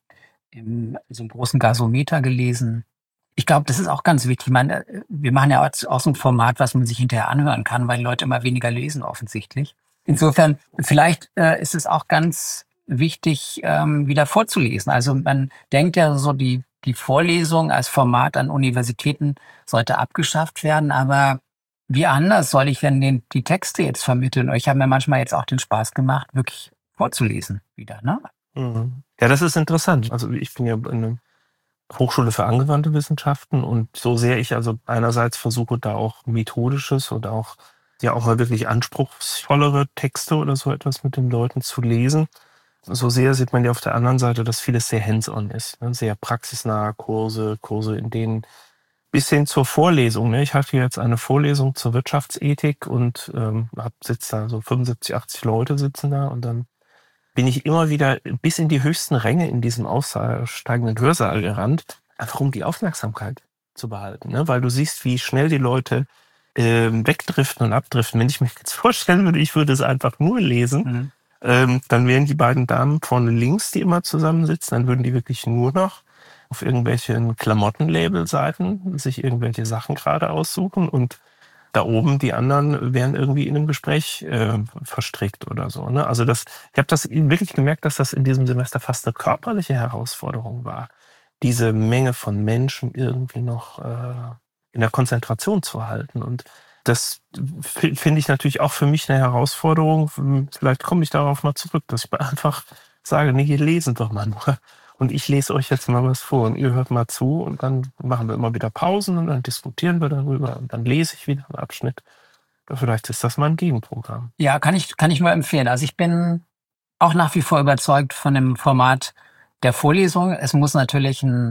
in so einem großen Gasometer gelesen. Ich glaube, das ist auch ganz wichtig. Ich meine, äh, wir machen ja auch auch so ein Format, was man sich hinterher anhören kann, weil die Leute immer weniger lesen offensichtlich. Insofern, vielleicht äh, ist es auch ganz wichtig, ähm, wieder vorzulesen. Also man denkt ja so, die, die Vorlesung als Format an Universitäten sollte abgeschafft werden, aber wie anders soll ich denn den, die Texte jetzt vermitteln? Ich habe mir manchmal jetzt auch den Spaß gemacht, wirklich vorzulesen wieder, ne? Mhm. Ja, das ist interessant. Also ich bin ja in einer Hochschule für angewandte Wissenschaften und so sehr ich also einerseits versuche, da auch methodisches oder auch ja auch mal wirklich anspruchsvollere Texte oder so etwas mit den Leuten zu lesen, so sehr sieht man ja auf der anderen Seite, dass vieles sehr hands-on ist, ne? Sehr praxisnahe Kurse, Kurse, in denen bis hin zur Vorlesung. Ne? Ich hatte jetzt eine Vorlesung zur Wirtschaftsethik und ähm, hab sitzt da so fünfundsiebzig, achtzig Leute sitzen da und dann bin ich immer wieder bis in die höchsten Ränge in diesem aussteigenden Hörsaal gerannt, einfach um die Aufmerksamkeit zu behalten. Ne? Weil du siehst, wie schnell die Leute ähm, wegdriften und abdriften. Wenn ich mir jetzt vorstellen würde, ich würde es einfach nur lesen, Mhm. ähm, dann wären die beiden Damen vorne links, die immer zusammensitzen, dann würden die wirklich nur noch auf irgendwelchen Klamottenlabelseiten sich irgendwelche Sachen gerade aussuchen und da oben die anderen wären irgendwie in einem Gespräch äh, verstrickt oder so. Ne? Also das, ich habe das wirklich gemerkt, dass das in diesem Semester fast eine körperliche Herausforderung war, diese Menge von Menschen irgendwie noch äh, in der Konzentration zu halten. Und das f- finde ich natürlich auch für mich eine Herausforderung. Vielleicht komme ich darauf mal zurück, dass ich einfach sage, nee, ihr lesen doch mal nur. Und ich lese euch jetzt mal was vor und ihr hört mal zu und dann machen wir immer wieder Pausen und dann diskutieren wir darüber und dann lese ich wieder einen Abschnitt. Vielleicht ist das mal ein Gegenprogramm. Ja, kann ich, kann ich nur empfehlen. Also ich bin auch nach wie vor überzeugt von dem Format der Vorlesung. Es muss natürlich einen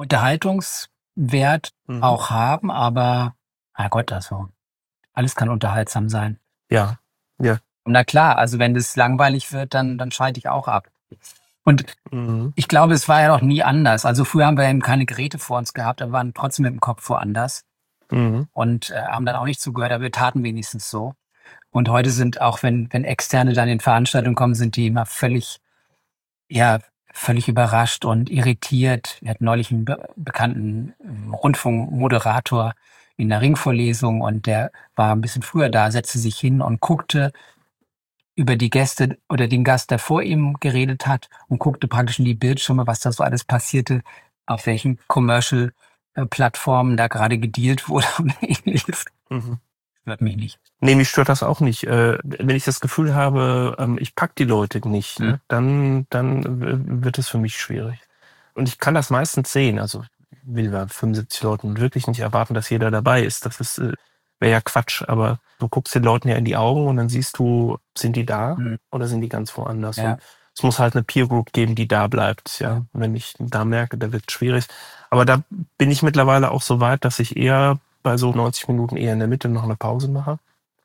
Unterhaltungswert Mhm. auch haben, aber, na Gott, also alles kann unterhaltsam sein. Ja, ja. Und na klar, also wenn das langweilig wird, dann, dann schalte ich auch ab. Und Mhm. ich glaube, es war ja noch nie anders. Also früher haben wir eben keine Geräte vor uns gehabt, aber waren trotzdem mit dem Kopf woanders Mhm. und äh, haben dann auch nicht zugehört, aber wir taten wenigstens so. Und heute sind auch, wenn, wenn Externe dann in Veranstaltungen kommen, sind die immer völlig, ja, völlig überrascht und irritiert. Wir hatten neulich einen be bekannten ähm, Rundfunkmoderator in der Ringvorlesung und der war ein bisschen früher da, setzte sich hin und guckte über die Gäste oder den Gast, der vor ihm geredet hat und guckte praktisch in die Bildschirme, was da so alles passierte, auf welchen Commercial-Plattformen da gerade gedealt wurde und ähnliches. Mhm. Stört mich nicht. Nee, mich stört das auch nicht. Äh, wenn ich das Gefühl habe, ähm, ich pack die Leute nicht, Hm. ne, dann, dann w- wird es für mich schwierig. Und ich kann das meistens sehen. Also ich will bei fünfundsiebzig Leuten wirklich nicht erwarten, dass jeder dabei ist. Das ist äh, wäre ja Quatsch. Aber du guckst den Leuten ja in die Augen und dann siehst du, sind die da Hm. oder sind die ganz woanders? Ja. Und es muss halt eine Peer Group geben, die da bleibt. Ja, Ja. wenn ich da merke, da wird es schwierig. Aber da bin ich mittlerweile auch so weit, dass ich eher bei so neunzig Minuten eher in der Mitte noch eine Pause mache.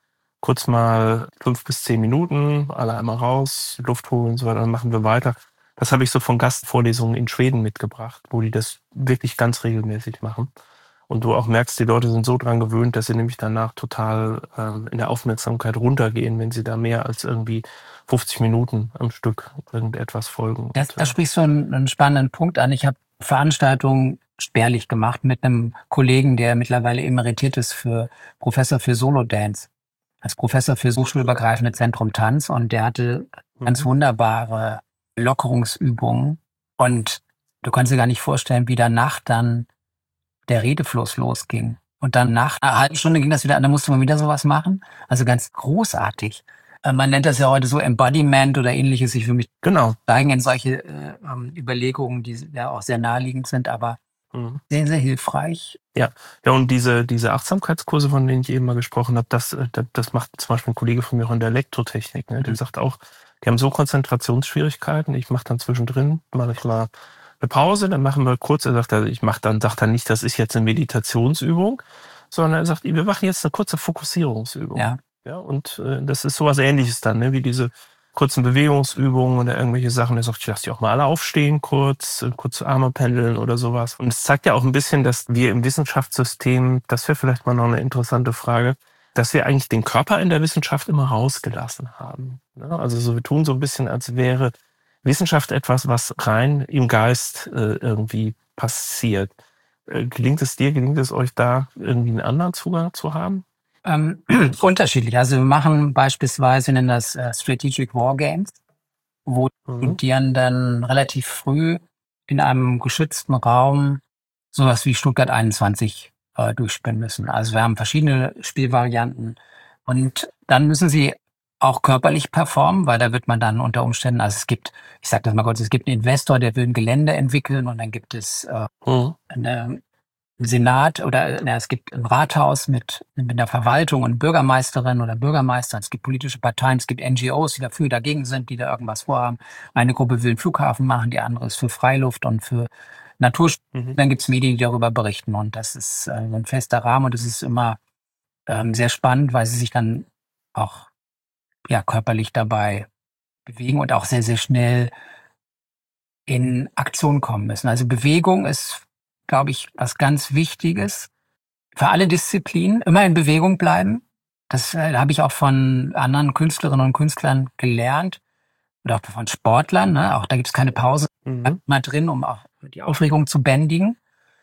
kurz mal fünf bis zehn Minuten, alle einmal raus, Luft holen und so weiter, dann machen wir weiter. Das habe ich so von Gastvorlesungen in Schweden mitgebracht, wo die das wirklich ganz regelmäßig machen. Und du auch merkst, die Leute sind so dran gewöhnt, dass sie nämlich danach total ähm, in der Aufmerksamkeit runtergehen, wenn sie da mehr als irgendwie fünfzig Minuten am Stück irgendetwas folgen. Das, da sprichst du einen, einen spannenden Punkt an. Ich habe Veranstaltungen spärlich gemacht mit einem Kollegen, der mittlerweile emeritiert ist für Professor für Solo-Dance, als Professor für hochschulübergreifende Zentrum Tanz. Und der hatte ganz wunderbare Lockerungsübungen. Und du kannst dir gar nicht vorstellen, wie danach dann der Redefluss losging. Und dann nach einer halben Stunde ging das wieder an, da musste man wieder sowas machen. Also ganz großartig. Man nennt das ja heute so Embodiment oder ähnliches. Ich will mich genau steigen in solche äh, Überlegungen, die ja auch sehr naheliegend sind, aber mhm. sehr, sehr hilfreich. Ja, ja, und diese, diese Achtsamkeitskurse, von denen ich eben mal gesprochen habe, das, das, das macht zum Beispiel ein Kollege von mir auch in der Elektrotechnik. Ne? Der mhm. sagt auch, die haben so Konzentrationsschwierigkeiten. Ich mache dann zwischendrin, mache ich mal eine Pause, dann machen wir kurz, er sagt, ich mache dann, sagt er nicht, das ist jetzt eine Meditationsübung, sondern er sagt, wir machen jetzt eine kurze Fokussierungsübung. Ja. Ja, und äh, das ist sowas Ähnliches dann, ne, wie diese kurzen Bewegungsübungen oder irgendwelche Sachen. Er sagt, ich lasse die auch mal alle aufstehen kurz, kurz Arme pendeln oder sowas. Und es zeigt ja auch ein bisschen, dass wir im Wissenschaftssystem, das wäre vielleicht mal noch eine interessante Frage, dass wir eigentlich den Körper in der Wissenschaft immer rausgelassen haben. Ja, also so, wir tun so ein bisschen, als wäre Wissenschaft etwas, was rein im Geist äh, irgendwie passiert. Äh, gelingt es dir, gelingt es euch da irgendwie einen anderen Zugang zu haben? Ähm, unterschiedlich. Also wir machen beispielsweise, wir nennen das äh, Strategic War Games, wo mhm. Studierenden dann relativ früh in einem geschützten Raum sowas wie Stuttgart einundzwanzig äh, durchspielen müssen. Also wir haben verschiedene Spielvarianten und dann müssen sie auch körperlich performen, weil da wird man dann unter Umständen, also es gibt, ich sage das mal kurz, es gibt einen Investor, der will ein Gelände entwickeln und dann gibt es äh, mhm. eine Senat oder na, es gibt ein Rathaus mit, mit der Verwaltung und Bürgermeisterin oder Bürgermeister. Es gibt politische Parteien, es gibt N G Os, die dafür, dagegen sind, die da irgendwas vorhaben. Eine Gruppe will einen Flughafen machen, die andere ist für Freiluft und für Naturschutz. Mhm. Dann gibt es Medien, die darüber berichten und das ist äh, ein fester Rahmen und das ist immer ähm, sehr spannend, weil sie sich dann auch ja körperlich dabei bewegen und auch sehr, sehr schnell in Aktion kommen müssen. Also Bewegung ist, glaube ich, was ganz Wichtiges für alle Disziplinen. Immer in Bewegung bleiben. Das äh, habe ich auch von anderen Künstlerinnen und Künstlern gelernt. Oder auch von Sportlern. Ne? Auch da gibt es keine Pause mhm. mal drin, um auch die Aufregung zu bändigen.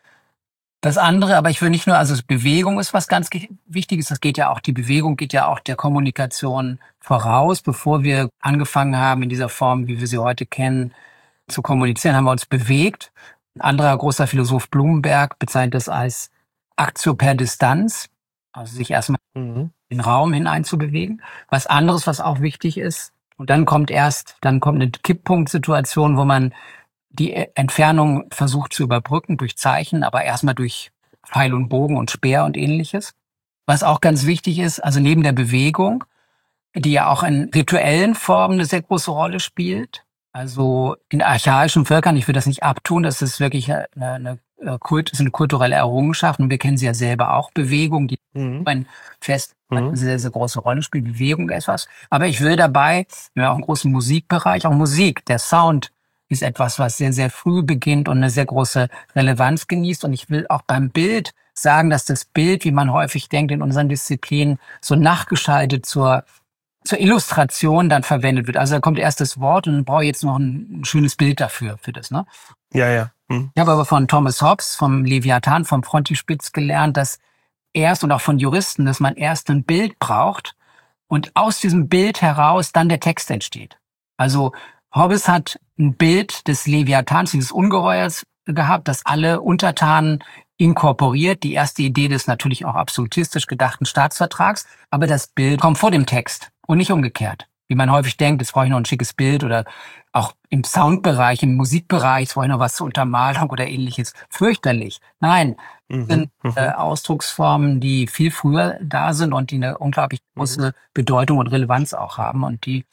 Das andere, aber ich will nicht nur, also Bewegung ist was ganz Wichtiges. Das geht ja auch, die Bewegung geht ja auch der Kommunikation voraus. Bevor wir angefangen haben, in dieser Form, wie wir sie heute kennen, zu kommunizieren, haben wir uns bewegt. Ein anderer großer Philosoph, Blumenberg, bezeichnet das als Aktio per Distanz, also sich erstmal mhm. in den Raum hineinzubewegen. Was anderes, was auch wichtig ist, und dann kommt erst, dann kommt eine Kipppunktsituation, wo man die Entfernung versucht zu überbrücken durch Zeichen, aber erstmal durch Pfeil und Bogen und Speer und ähnliches. Was auch ganz wichtig ist, also neben der Bewegung, die ja auch in rituellen Formen eine sehr große Rolle spielt, also in archaischen Völkern, ich will das nicht abtun, das ist wirklich eine, eine, Kult, das ist eine kulturelle Errungenschaft und wir kennen sie ja selber auch, Bewegung, die mhm. ein Fest mhm. eine sehr, sehr große Rolle spielt, Bewegung etwas. Aber ich will dabei, wir haben auch einen großen Musikbereich, auch Musik, der Sound ist etwas, was sehr, sehr früh beginnt und eine sehr große Relevanz genießt und ich will auch beim Bild sagen, dass das Bild, wie man häufig denkt in unseren Disziplinen, so nachgeschaltet zur zur Illustration dann verwendet wird. Also da kommt erst das Wort und dann brauche ich jetzt noch ein, ein schönes Bild dafür, für das, ne? Ja, ja. Hm. Ich habe aber von Thomas Hobbes, vom Leviathan, vom Frontispiz gelernt, dass erst und auch von Juristen, dass man erst ein Bild braucht und aus diesem Bild heraus dann der Text entsteht. Also Hobbes hat ein Bild des Leviathans, dieses Ungeheuers gehabt, das alle Untertanen inkorporiert. Die erste Idee des natürlich auch absolutistisch gedachten Staatsvertrags, aber das Bild kommt vor dem Text. Und nicht umgekehrt. Wie man häufig denkt, jetzt brauche ich noch ein schickes Bild oder auch im Soundbereich, im Musikbereich, jetzt brauche ich noch was zur Untermalung oder ähnliches. Fürchterlich. Nein, das sind äh, Ausdrucksformen, die viel früher da sind und die eine unglaublich große Bedeutung und Relevanz auch haben. Und die,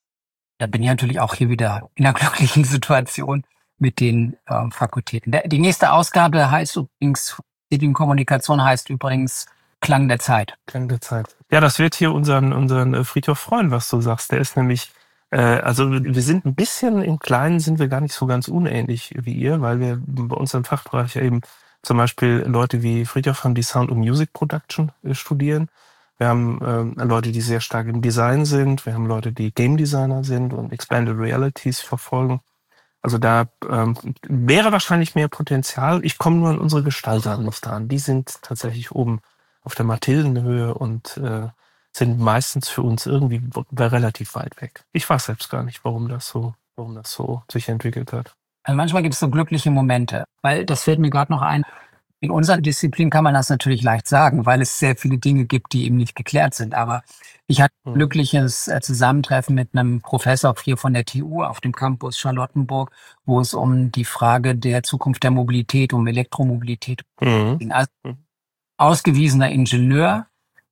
da bin ich natürlich auch hier wieder in einer glücklichen Situation mit den äh, Fakultäten. Der, die nächste Ausgabe heißt übrigens, die Kommunikation heißt übrigens Klang der Zeit. Klang der Zeit. Ja, das wird hier unseren, unseren Friedhof freuen, was du sagst. Der ist nämlich, äh, also wir sind ein bisschen im Kleinen, sind wir gar nicht so ganz unähnlich wie ihr, weil wir bei uns im Fachbereich ja eben zum Beispiel Leute wie Friedhof haben, die Sound- und Music Production äh, studieren. Wir haben äh, Leute, die sehr stark im Design sind. Wir haben Leute, die Game Designer sind und Expanded Realities verfolgen. Also da ähm, wäre wahrscheinlich mehr Potenzial. Ich komme nur an unsere Gestalter nicht dran. Die sind tatsächlich oben auf der Mathildenhöhe und äh, sind meistens für uns irgendwie relativ weit weg. Ich weiß selbst gar nicht, warum das so, warum das so sich entwickelt hat. Also manchmal gibt es so glückliche Momente, weil das fällt mir gerade noch ein. In unserer Disziplin kann man das natürlich leicht sagen, weil es sehr viele Dinge gibt, die eben nicht geklärt sind. Aber ich hatte ein glückliches äh, Zusammentreffen mit einem Professor hier von der T U auf dem Campus Charlottenburg, wo es um die Frage der Zukunft der Mobilität, um Elektromobilität ging. Mhm. Also ausgewiesener Ingenieur,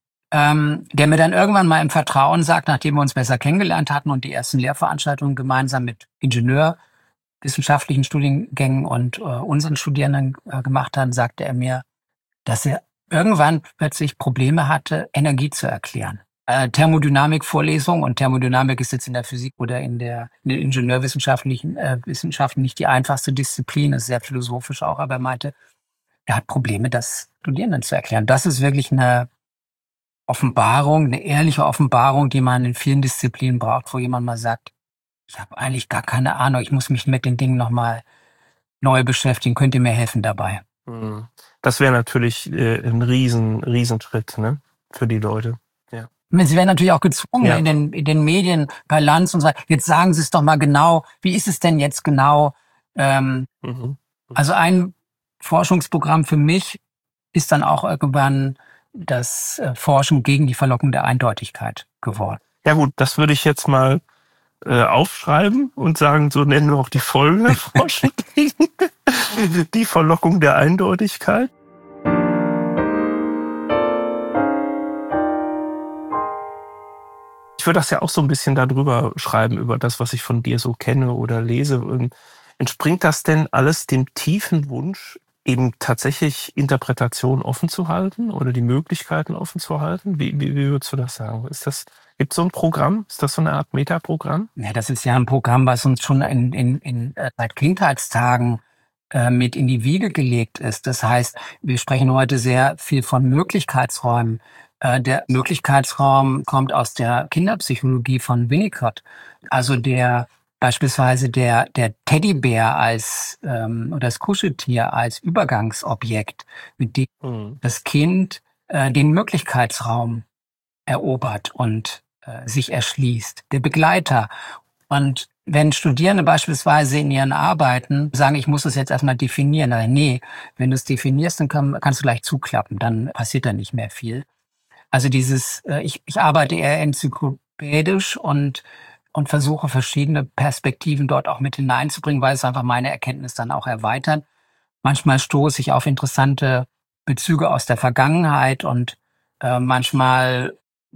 ähm, der mir dann irgendwann mal im Vertrauen sagt, nachdem wir uns besser kennengelernt hatten und die ersten Lehrveranstaltungen gemeinsam mit Ingenieurwissenschaftlichen Studiengängen und äh, unseren Studierenden äh, gemacht haben, sagte er mir, dass er irgendwann plötzlich Probleme hatte, Energie zu erklären. Äh, Thermodynamik-Vorlesung, und Thermodynamik ist jetzt in der Physik oder in der in den ingenieurwissenschaftlichen äh, Wissenschaften nicht die einfachste Disziplin, ist sehr philosophisch auch, aber er meinte, er hat Probleme, das Studierenden zu erklären. Das ist wirklich eine Offenbarung, eine ehrliche Offenbarung, die man in vielen Disziplinen braucht, wo jemand mal sagt, ich habe eigentlich gar keine Ahnung, ich muss mich mit den Dingen nochmal neu beschäftigen, könnt ihr mir helfen dabei? Das wäre natürlich äh, ein riesen, riesen Schritt, ne, für die Leute. Ja. Sie werden natürlich auch gezwungen, ja, in den, in den Medien, bei Lanz und so. Jetzt sagen Sie es doch mal genau, wie ist es denn jetzt genau? Ähm, mhm. Also ein Forschungsprogramm für mich ist dann auch irgendwann das äh, Forschen gegen die Verlockung der Eindeutigkeit geworden. Ja gut, das würde ich jetzt mal äh, aufschreiben und sagen, so nennen wir auch die Folge. Forschen gegen die Verlockung der Eindeutigkeit. Ich würde das ja auch so ein bisschen darüber schreiben, über das, was ich von dir so kenne oder lese. Und entspringt das denn alles dem tiefen Wunsch, eben tatsächlich Interpretation offen zu halten oder die Möglichkeiten offen zu halten? Wie, wie, wie würdest du das sagen? Ist das, gibt es so ein Programm? Ist das so eine Art Metaprogramm? Ja, das ist ja ein Programm, was uns schon in, in, in, seit Kindheitstagen äh, mit in die Wiege gelegt ist. Das heißt, wir sprechen heute sehr viel von Möglichkeitsräumen. Äh, der Möglichkeitsraum kommt aus der Kinderpsychologie von Winnicott. Also der Beispielsweise der, der Teddybär als, ähm, oder das Kuscheltier als Übergangsobjekt, mit dem mhm. das Kind äh, den Möglichkeitsraum erobert und äh, sich erschließt. Der Begleiter. Und wenn Studierende beispielsweise in ihren Arbeiten sagen, ich muss es jetzt erstmal definieren, dann, nee, wenn du es definierst, dann kann, kannst du gleich zuklappen, dann passiert da nicht mehr viel. Also dieses, äh, ich, ich arbeite eher enzyklopädisch und und versuche verschiedene Perspektiven dort auch mit hineinzubringen, weil es einfach meine Erkenntnis dann auch erweitert. Manchmal stoße ich auf interessante Bezüge aus der Vergangenheit und äh, manchmal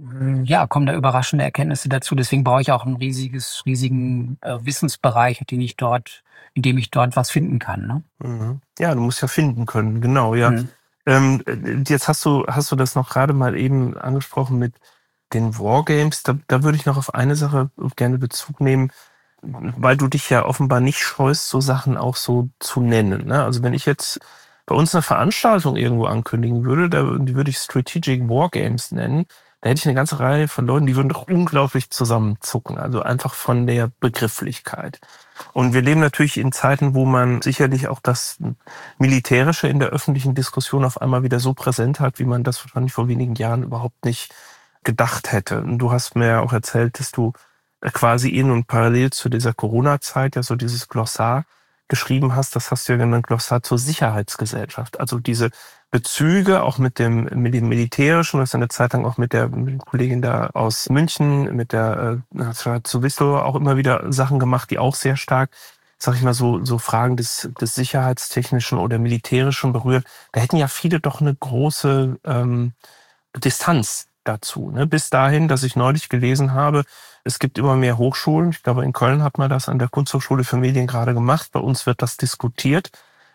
ja, kommen da überraschende Erkenntnisse dazu. Deswegen brauche ich auch einen riesiges, riesigen äh, Wissensbereich, den ich dort, in dem ich dort was finden kann. Ne? Mhm. Ja, du musst ja finden können, genau, ja. Mhm. Ähm, jetzt hast du, hast du das noch gerade mal eben angesprochen mit den Wargames, da, da würde ich noch auf eine Sache gerne Bezug nehmen, weil du dich ja offenbar nicht scheust, so Sachen auch so zu nennen. Ne? Also wenn ich jetzt bei uns eine Veranstaltung irgendwo ankündigen würde, da, die würde ich Strategic Wargames nennen, da hätte ich eine ganze Reihe von Leuten, die würden doch unglaublich zusammenzucken, also einfach von der Begrifflichkeit. Und wir leben natürlich in Zeiten, wo man sicherlich auch das Militärische in der öffentlichen Diskussion auf einmal wieder so präsent hat, wie man das wahrscheinlich vor wenigen Jahren überhaupt nicht gedacht hätte. Und du hast mir ja auch erzählt, dass du quasi in und parallel zu dieser Corona-Zeit ja so dieses Glossar geschrieben hast. Das hast du ja genannt, Glossar zur Sicherheitsgesellschaft. Also diese Bezüge auch mit dem, mit dem Militärischen, das ist eine Zeit lang auch mit der, mit der Kollegin da aus München, mit der äh, zu Whistler auch immer wieder Sachen gemacht, die auch sehr stark, sag ich mal, so, so Fragen des, des Sicherheitstechnischen oder Militärischen berührt. Da hätten ja viele doch eine große ähm, Distanz dazu. Ne? Bis dahin, dass ich neulich gelesen habe, es gibt immer mehr Hochschulen. Ich glaube, in Köln hat man das an der Kunsthochschule für Medien gerade gemacht. Bei uns wird das diskutiert,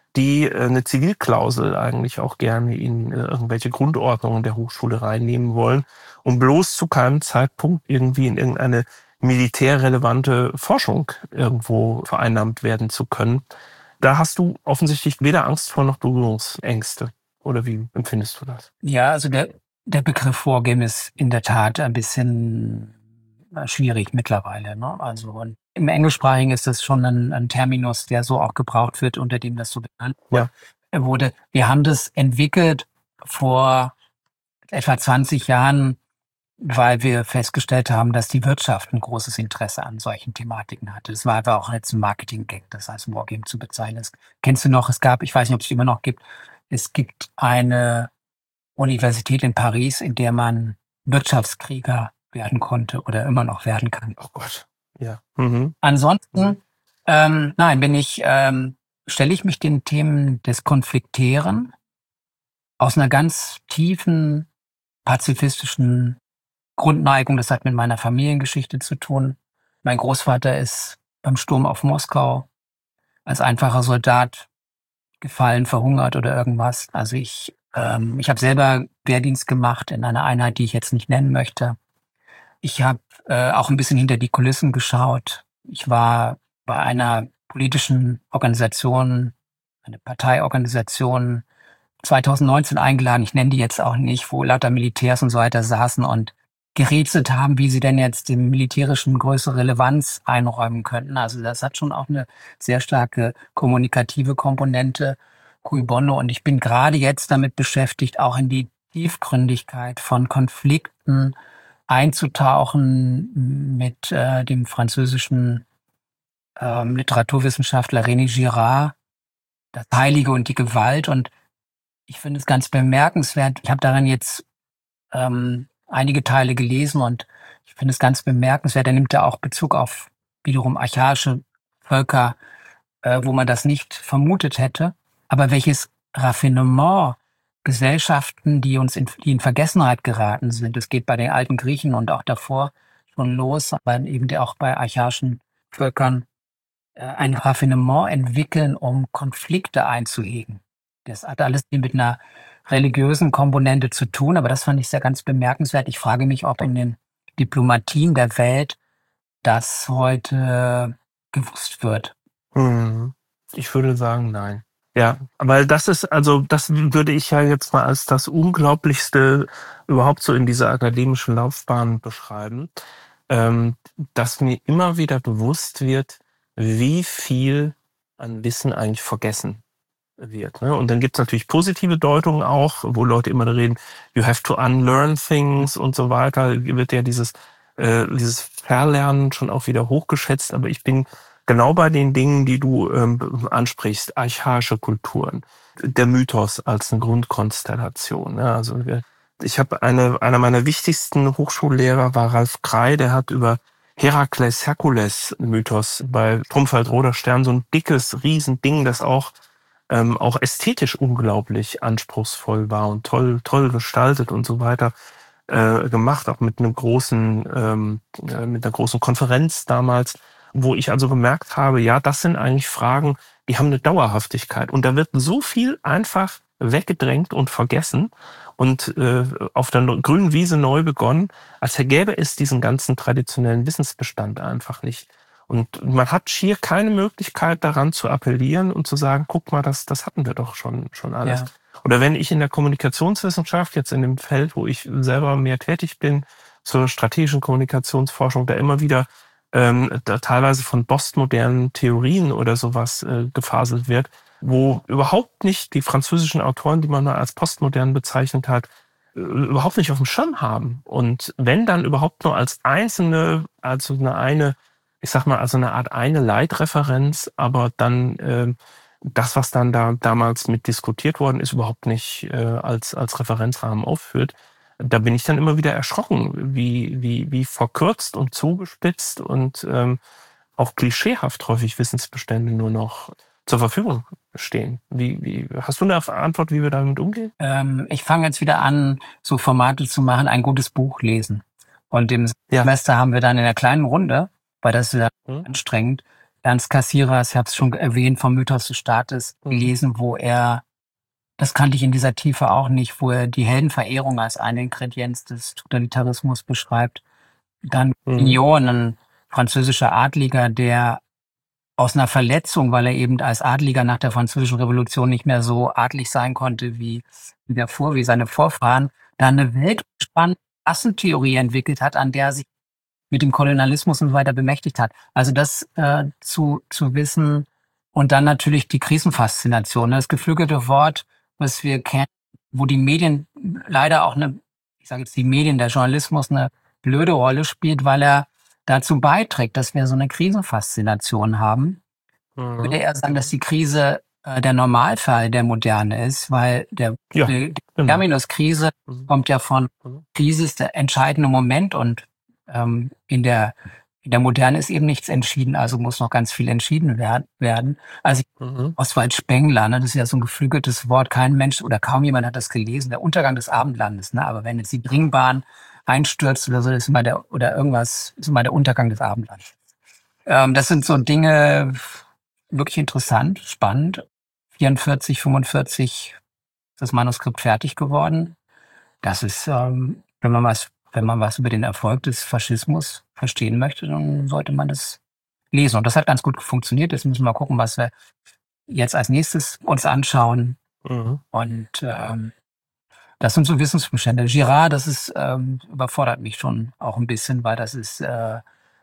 die äh, eine Zivilklausel eigentlich auch gerne in äh, irgendwelche Grundordnungen der Hochschule reinnehmen wollen, um bloß zu keinem Zeitpunkt irgendwie in irgendeine militärrelevante Forschung irgendwo vereinnahmt werden zu können. Da hast du offensichtlich weder Angst vor noch Berührungsängste. Oder wie empfindest du das? Ja, also der, der Begriff Wargame ist in der Tat ein bisschen schwierig mittlerweile. Ne? Also und im Englischsprachigen ist das schon ein, ein Terminus, der so auch gebraucht wird, unter dem das so benannt Ja. wurde. Wir haben das entwickelt vor etwa zwanzig Jahren, weil wir festgestellt haben, dass die Wirtschaft ein großes Interesse an solchen Thematiken hatte. Das war aber auch jetzt ein Marketing-Gag, das als Wargame zu bezeichnen. Das kennst du noch, es gab, ich weiß nicht, ob es immer noch gibt, es gibt eine Universität in Paris, in der man Wirtschaftskrieger werden konnte oder immer noch werden kann. Oh Gott, ja. Mhm. Ansonsten, Mhm. ähm, nein, bin ich, ähm, stelle ich mich den Themen des Konfliktieren aus einer ganz tiefen pazifistischen Grundneigung. Das hat mit meiner Familiengeschichte zu tun. Mein Großvater ist beim Sturm auf Moskau als einfacher Soldat gefallen, verhungert oder irgendwas. Also ich, ähm, ich habe selber Wehrdienst gemacht in einer Einheit, die ich jetzt nicht nennen möchte. Ich habe äh, auch ein bisschen hinter die Kulissen geschaut. Ich war bei einer politischen Organisation, eine Parteiorganisation, zwanzig neunzehn eingeladen, ich nenne die jetzt auch nicht, wo lauter Militärs und so weiter saßen und gerätselt haben, wie sie denn jetzt dem Militärischen größere Relevanz einräumen könnten. Also das hat schon auch eine sehr starke kommunikative Komponente, cui bono. Und ich bin gerade jetzt damit beschäftigt, auch in die Tiefgründigkeit von Konflikten einzutauchen mit äh, dem französischen ähm, Literaturwissenschaftler René Girard, das Heilige und die Gewalt. Und ich finde es ganz bemerkenswert. Ich habe darin jetzt ähm, einige Teile gelesen und ich finde es ganz bemerkenswert. Er nimmt da auch Bezug auf wiederum archaische Völker, äh, wo man das nicht vermutet hätte. Aber welches Raffinement Gesellschaften, die uns in, die in Vergessenheit geraten sind. Es geht bei den alten Griechen und auch davor schon los, aber eben auch bei archaischen Völkern äh, ein Raffinement entwickeln, um Konflikte einzuhegen. Das hat alles mit einer religiösen Komponente zu tun, aber das fand ich sehr ganz bemerkenswert. Ich frage mich, ob in den Diplomatien der Welt das heute gewusst wird. Hm. Ich würde sagen, nein. Ja, weil das ist, also das würde ich ja jetzt mal als das Unglaublichste überhaupt so in dieser akademischen Laufbahn beschreiben, ähm, dass mir immer wieder bewusst wird, wie viel an Wissen eigentlich vergessen wird. Ne? Und dann gibt es natürlich positive Deutungen auch, wo Leute immer reden, you have to unlearn things und so weiter. Wird ja dieses, äh, dieses Verlernen schon auch wieder hochgeschätzt, aber ich bin genau bei den Dingen, die du ähm, ansprichst, archaische Kulturen, der Mythos als eine Grundkonstellation. Ne? Also wir, ich habe eine, einer meiner wichtigsten Hochschullehrer war Ralf Krey, der hat über Herakles Herkules Mythos bei Strumpfeld-Roter Stern so ein dickes Riesending, das auch ähm, auch ästhetisch unglaublich anspruchsvoll war und toll toll gestaltet und so weiter äh, gemacht, auch mit einem großen ähm, äh, mit einer großen Konferenz damals, wo ich also gemerkt habe, ja, das sind eigentlich Fragen, die haben eine Dauerhaftigkeit. Und da wird so viel einfach weggedrängt und vergessen und äh, auf der grünen Wiese neu begonnen, als gäbe es diesen ganzen traditionellen Wissensbestand einfach nicht. Und man hat schier keine Möglichkeit, daran zu appellieren und zu sagen, guck mal, das, das hatten wir doch schon, schon alles. Ja. Oder wenn ich in der Kommunikationswissenschaft, jetzt in dem Feld, wo ich selber mehr tätig bin, zur strategischen Kommunikationsforschung, da immer wieder ähm, da teilweise von postmodernen Theorien oder sowas äh, gefaselt wird, wo überhaupt nicht die französischen Autoren, die man mal als postmodern bezeichnet hat, äh, überhaupt nicht auf dem Schirm haben. Und wenn dann überhaupt nur als einzelne, also eine, eine ich sag mal, also eine Art eine Leitreferenz, aber dann äh, das, was dann da damals mit diskutiert worden ist, überhaupt nicht äh, als, als Referenzrahmen aufführt. Da bin ich dann immer wieder erschrocken, wie, wie, wie verkürzt und zugespitzt und ähm, auch klischeehaft häufig Wissensbestände nur noch zur Verfügung stehen. Wie, wie, hast du eine Antwort, wie wir damit umgehen? Ähm, ich fange jetzt wieder an, so Formate zu machen, ein gutes Buch lesen. Und im ja. Semester haben wir dann in einer kleinen Runde, weil das ist ja hm. anstrengend, Ernst Cassirer, ich habe es schon erwähnt, vom Mythos des Staates gelesen, wo er, das kannte ich in dieser Tiefe auch nicht, wo er die Heldenverehrung als eine Ingredienz des Totalitarismus beschreibt. Dann Mignon, ein französischer Adliger, der aus einer Verletzung, weil er eben als Adliger nach der Französischen Revolution nicht mehr so adlig sein konnte wie, wie davor, wie seine Vorfahren, da eine weltspannende Rassentheorie entwickelt hat, an der er sich mit dem Kolonialismus und so weiter bemächtigt hat. Also das äh, zu, zu wissen und dann natürlich die Krisenfaszination, das geflügelte Wort, was wir kennen, wo die Medien leider auch eine, ich sage jetzt die Medien, der Journalismus eine blöde Rolle spielt, weil er dazu beiträgt, dass wir so eine Krisenfaszination haben. Mhm. Ich würde eher sagen, dass die Krise äh, der Normalfall der Moderne ist, weil der, ja, die, die Terminus-Krise mhm. kommt ja von Krise ist der entscheidende Moment und ähm, in der in der Moderne ist eben nichts entschieden, also muss noch ganz viel entschieden werden. Also mhm. Oswald Spengler, ne, das ist ja so ein geflügeltes Wort, kein Mensch oder kaum jemand hat das gelesen, der Untergang des Abendlandes, ne? Aber wenn jetzt die Bringbahn einstürzt oder so, das ist immer der, oder irgendwas, ist immer der Untergang des Abendlandes. Ähm, das sind so Dinge, wirklich interessant, spannend. vierundvierzig, fünfundvierzig ist das Manuskript fertig geworden. Das ist, ähm, wenn man was, wenn man was über den Erfolg des Faschismus verstehen möchte, dann sollte man das lesen. Und das hat ganz gut funktioniert. Jetzt müssen wir gucken, was wir jetzt als nächstes uns anschauen. Mhm. Und ähm, das sind so Wissensbestände. Girard, das ist ähm, überfordert mich schon auch ein bisschen, weil das ist äh,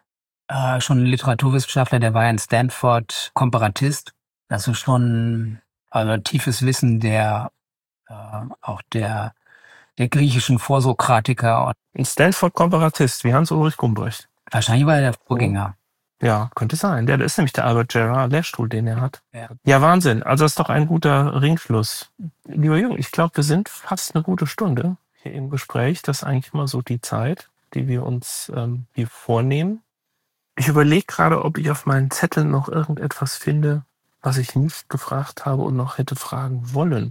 äh, schon ein Literaturwissenschaftler, der war ja in Stanford Komparatist. Das ist schon also tiefes Wissen der äh, auch der der griechischen Vorsokratiker. In Stanford Komparatist, wie Hans-Ulrich Gumbrecht. Wahrscheinlich war er der Vorgänger. Ja, könnte sein. Der, der ist nämlich der Albert Girard Lehrstuhl, den er hat. Ja. ja, Wahnsinn. Also das ist doch ein guter Ringschluss. Lieber Jürgen, ich glaube, wir sind fast eine gute Stunde hier im Gespräch. Das ist eigentlich immer so die Zeit, die wir uns ähm, hier vornehmen. Ich überlege gerade, ob ich auf meinen Zetteln noch irgendetwas finde, was ich nicht gefragt habe und noch hätte fragen wollen.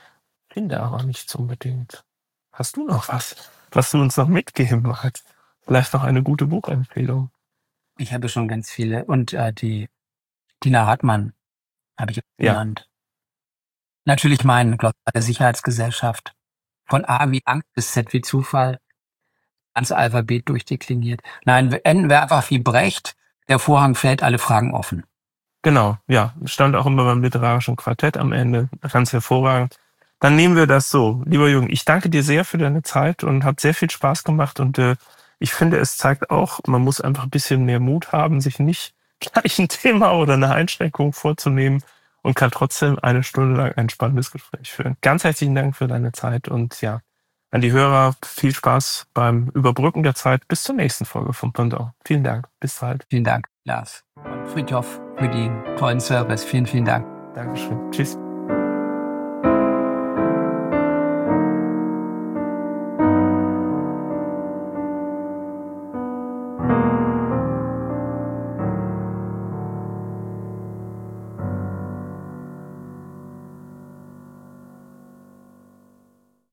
Finde aber nichts unbedingt. Hast du noch was, was du uns noch mitgeben magst? Vielleicht noch eine gute Buchempfehlung. Ich habe schon ganz viele. Und äh, die Tina Hartmann habe ich ja. genannt. Natürlich mein Glossar der Sicherheitsgesellschaft. Von A wie Angst bis Z wie Zufall. Ganz Alphabet durchdekliniert. Nein, enden wir einfach wie Brecht. Der Vorhang fällt, alle Fragen offen. Genau, ja. Stand auch immer beim literarischen Quartett am Ende. Ganz hervorragend. Dann nehmen wir das so. Lieber Jürgen, ich danke dir sehr für deine Zeit und hat sehr viel Spaß gemacht. Und äh, ich finde, es zeigt auch, man muss einfach ein bisschen mehr Mut haben, sich nicht gleich ein Thema oder eine Einschränkung vorzunehmen und kann trotzdem eine Stunde lang ein spannendes Gespräch führen. Ganz herzlichen Dank für deine Zeit und ja, an die Hörer viel Spaß beim Überbrücken der Zeit. Bis zur nächsten Folge von Pendant. Vielen Dank. Bis bald. Vielen Dank, Lars. Und Friedhof für den tollen Service. Vielen, vielen Dank. Dankeschön. Tschüss.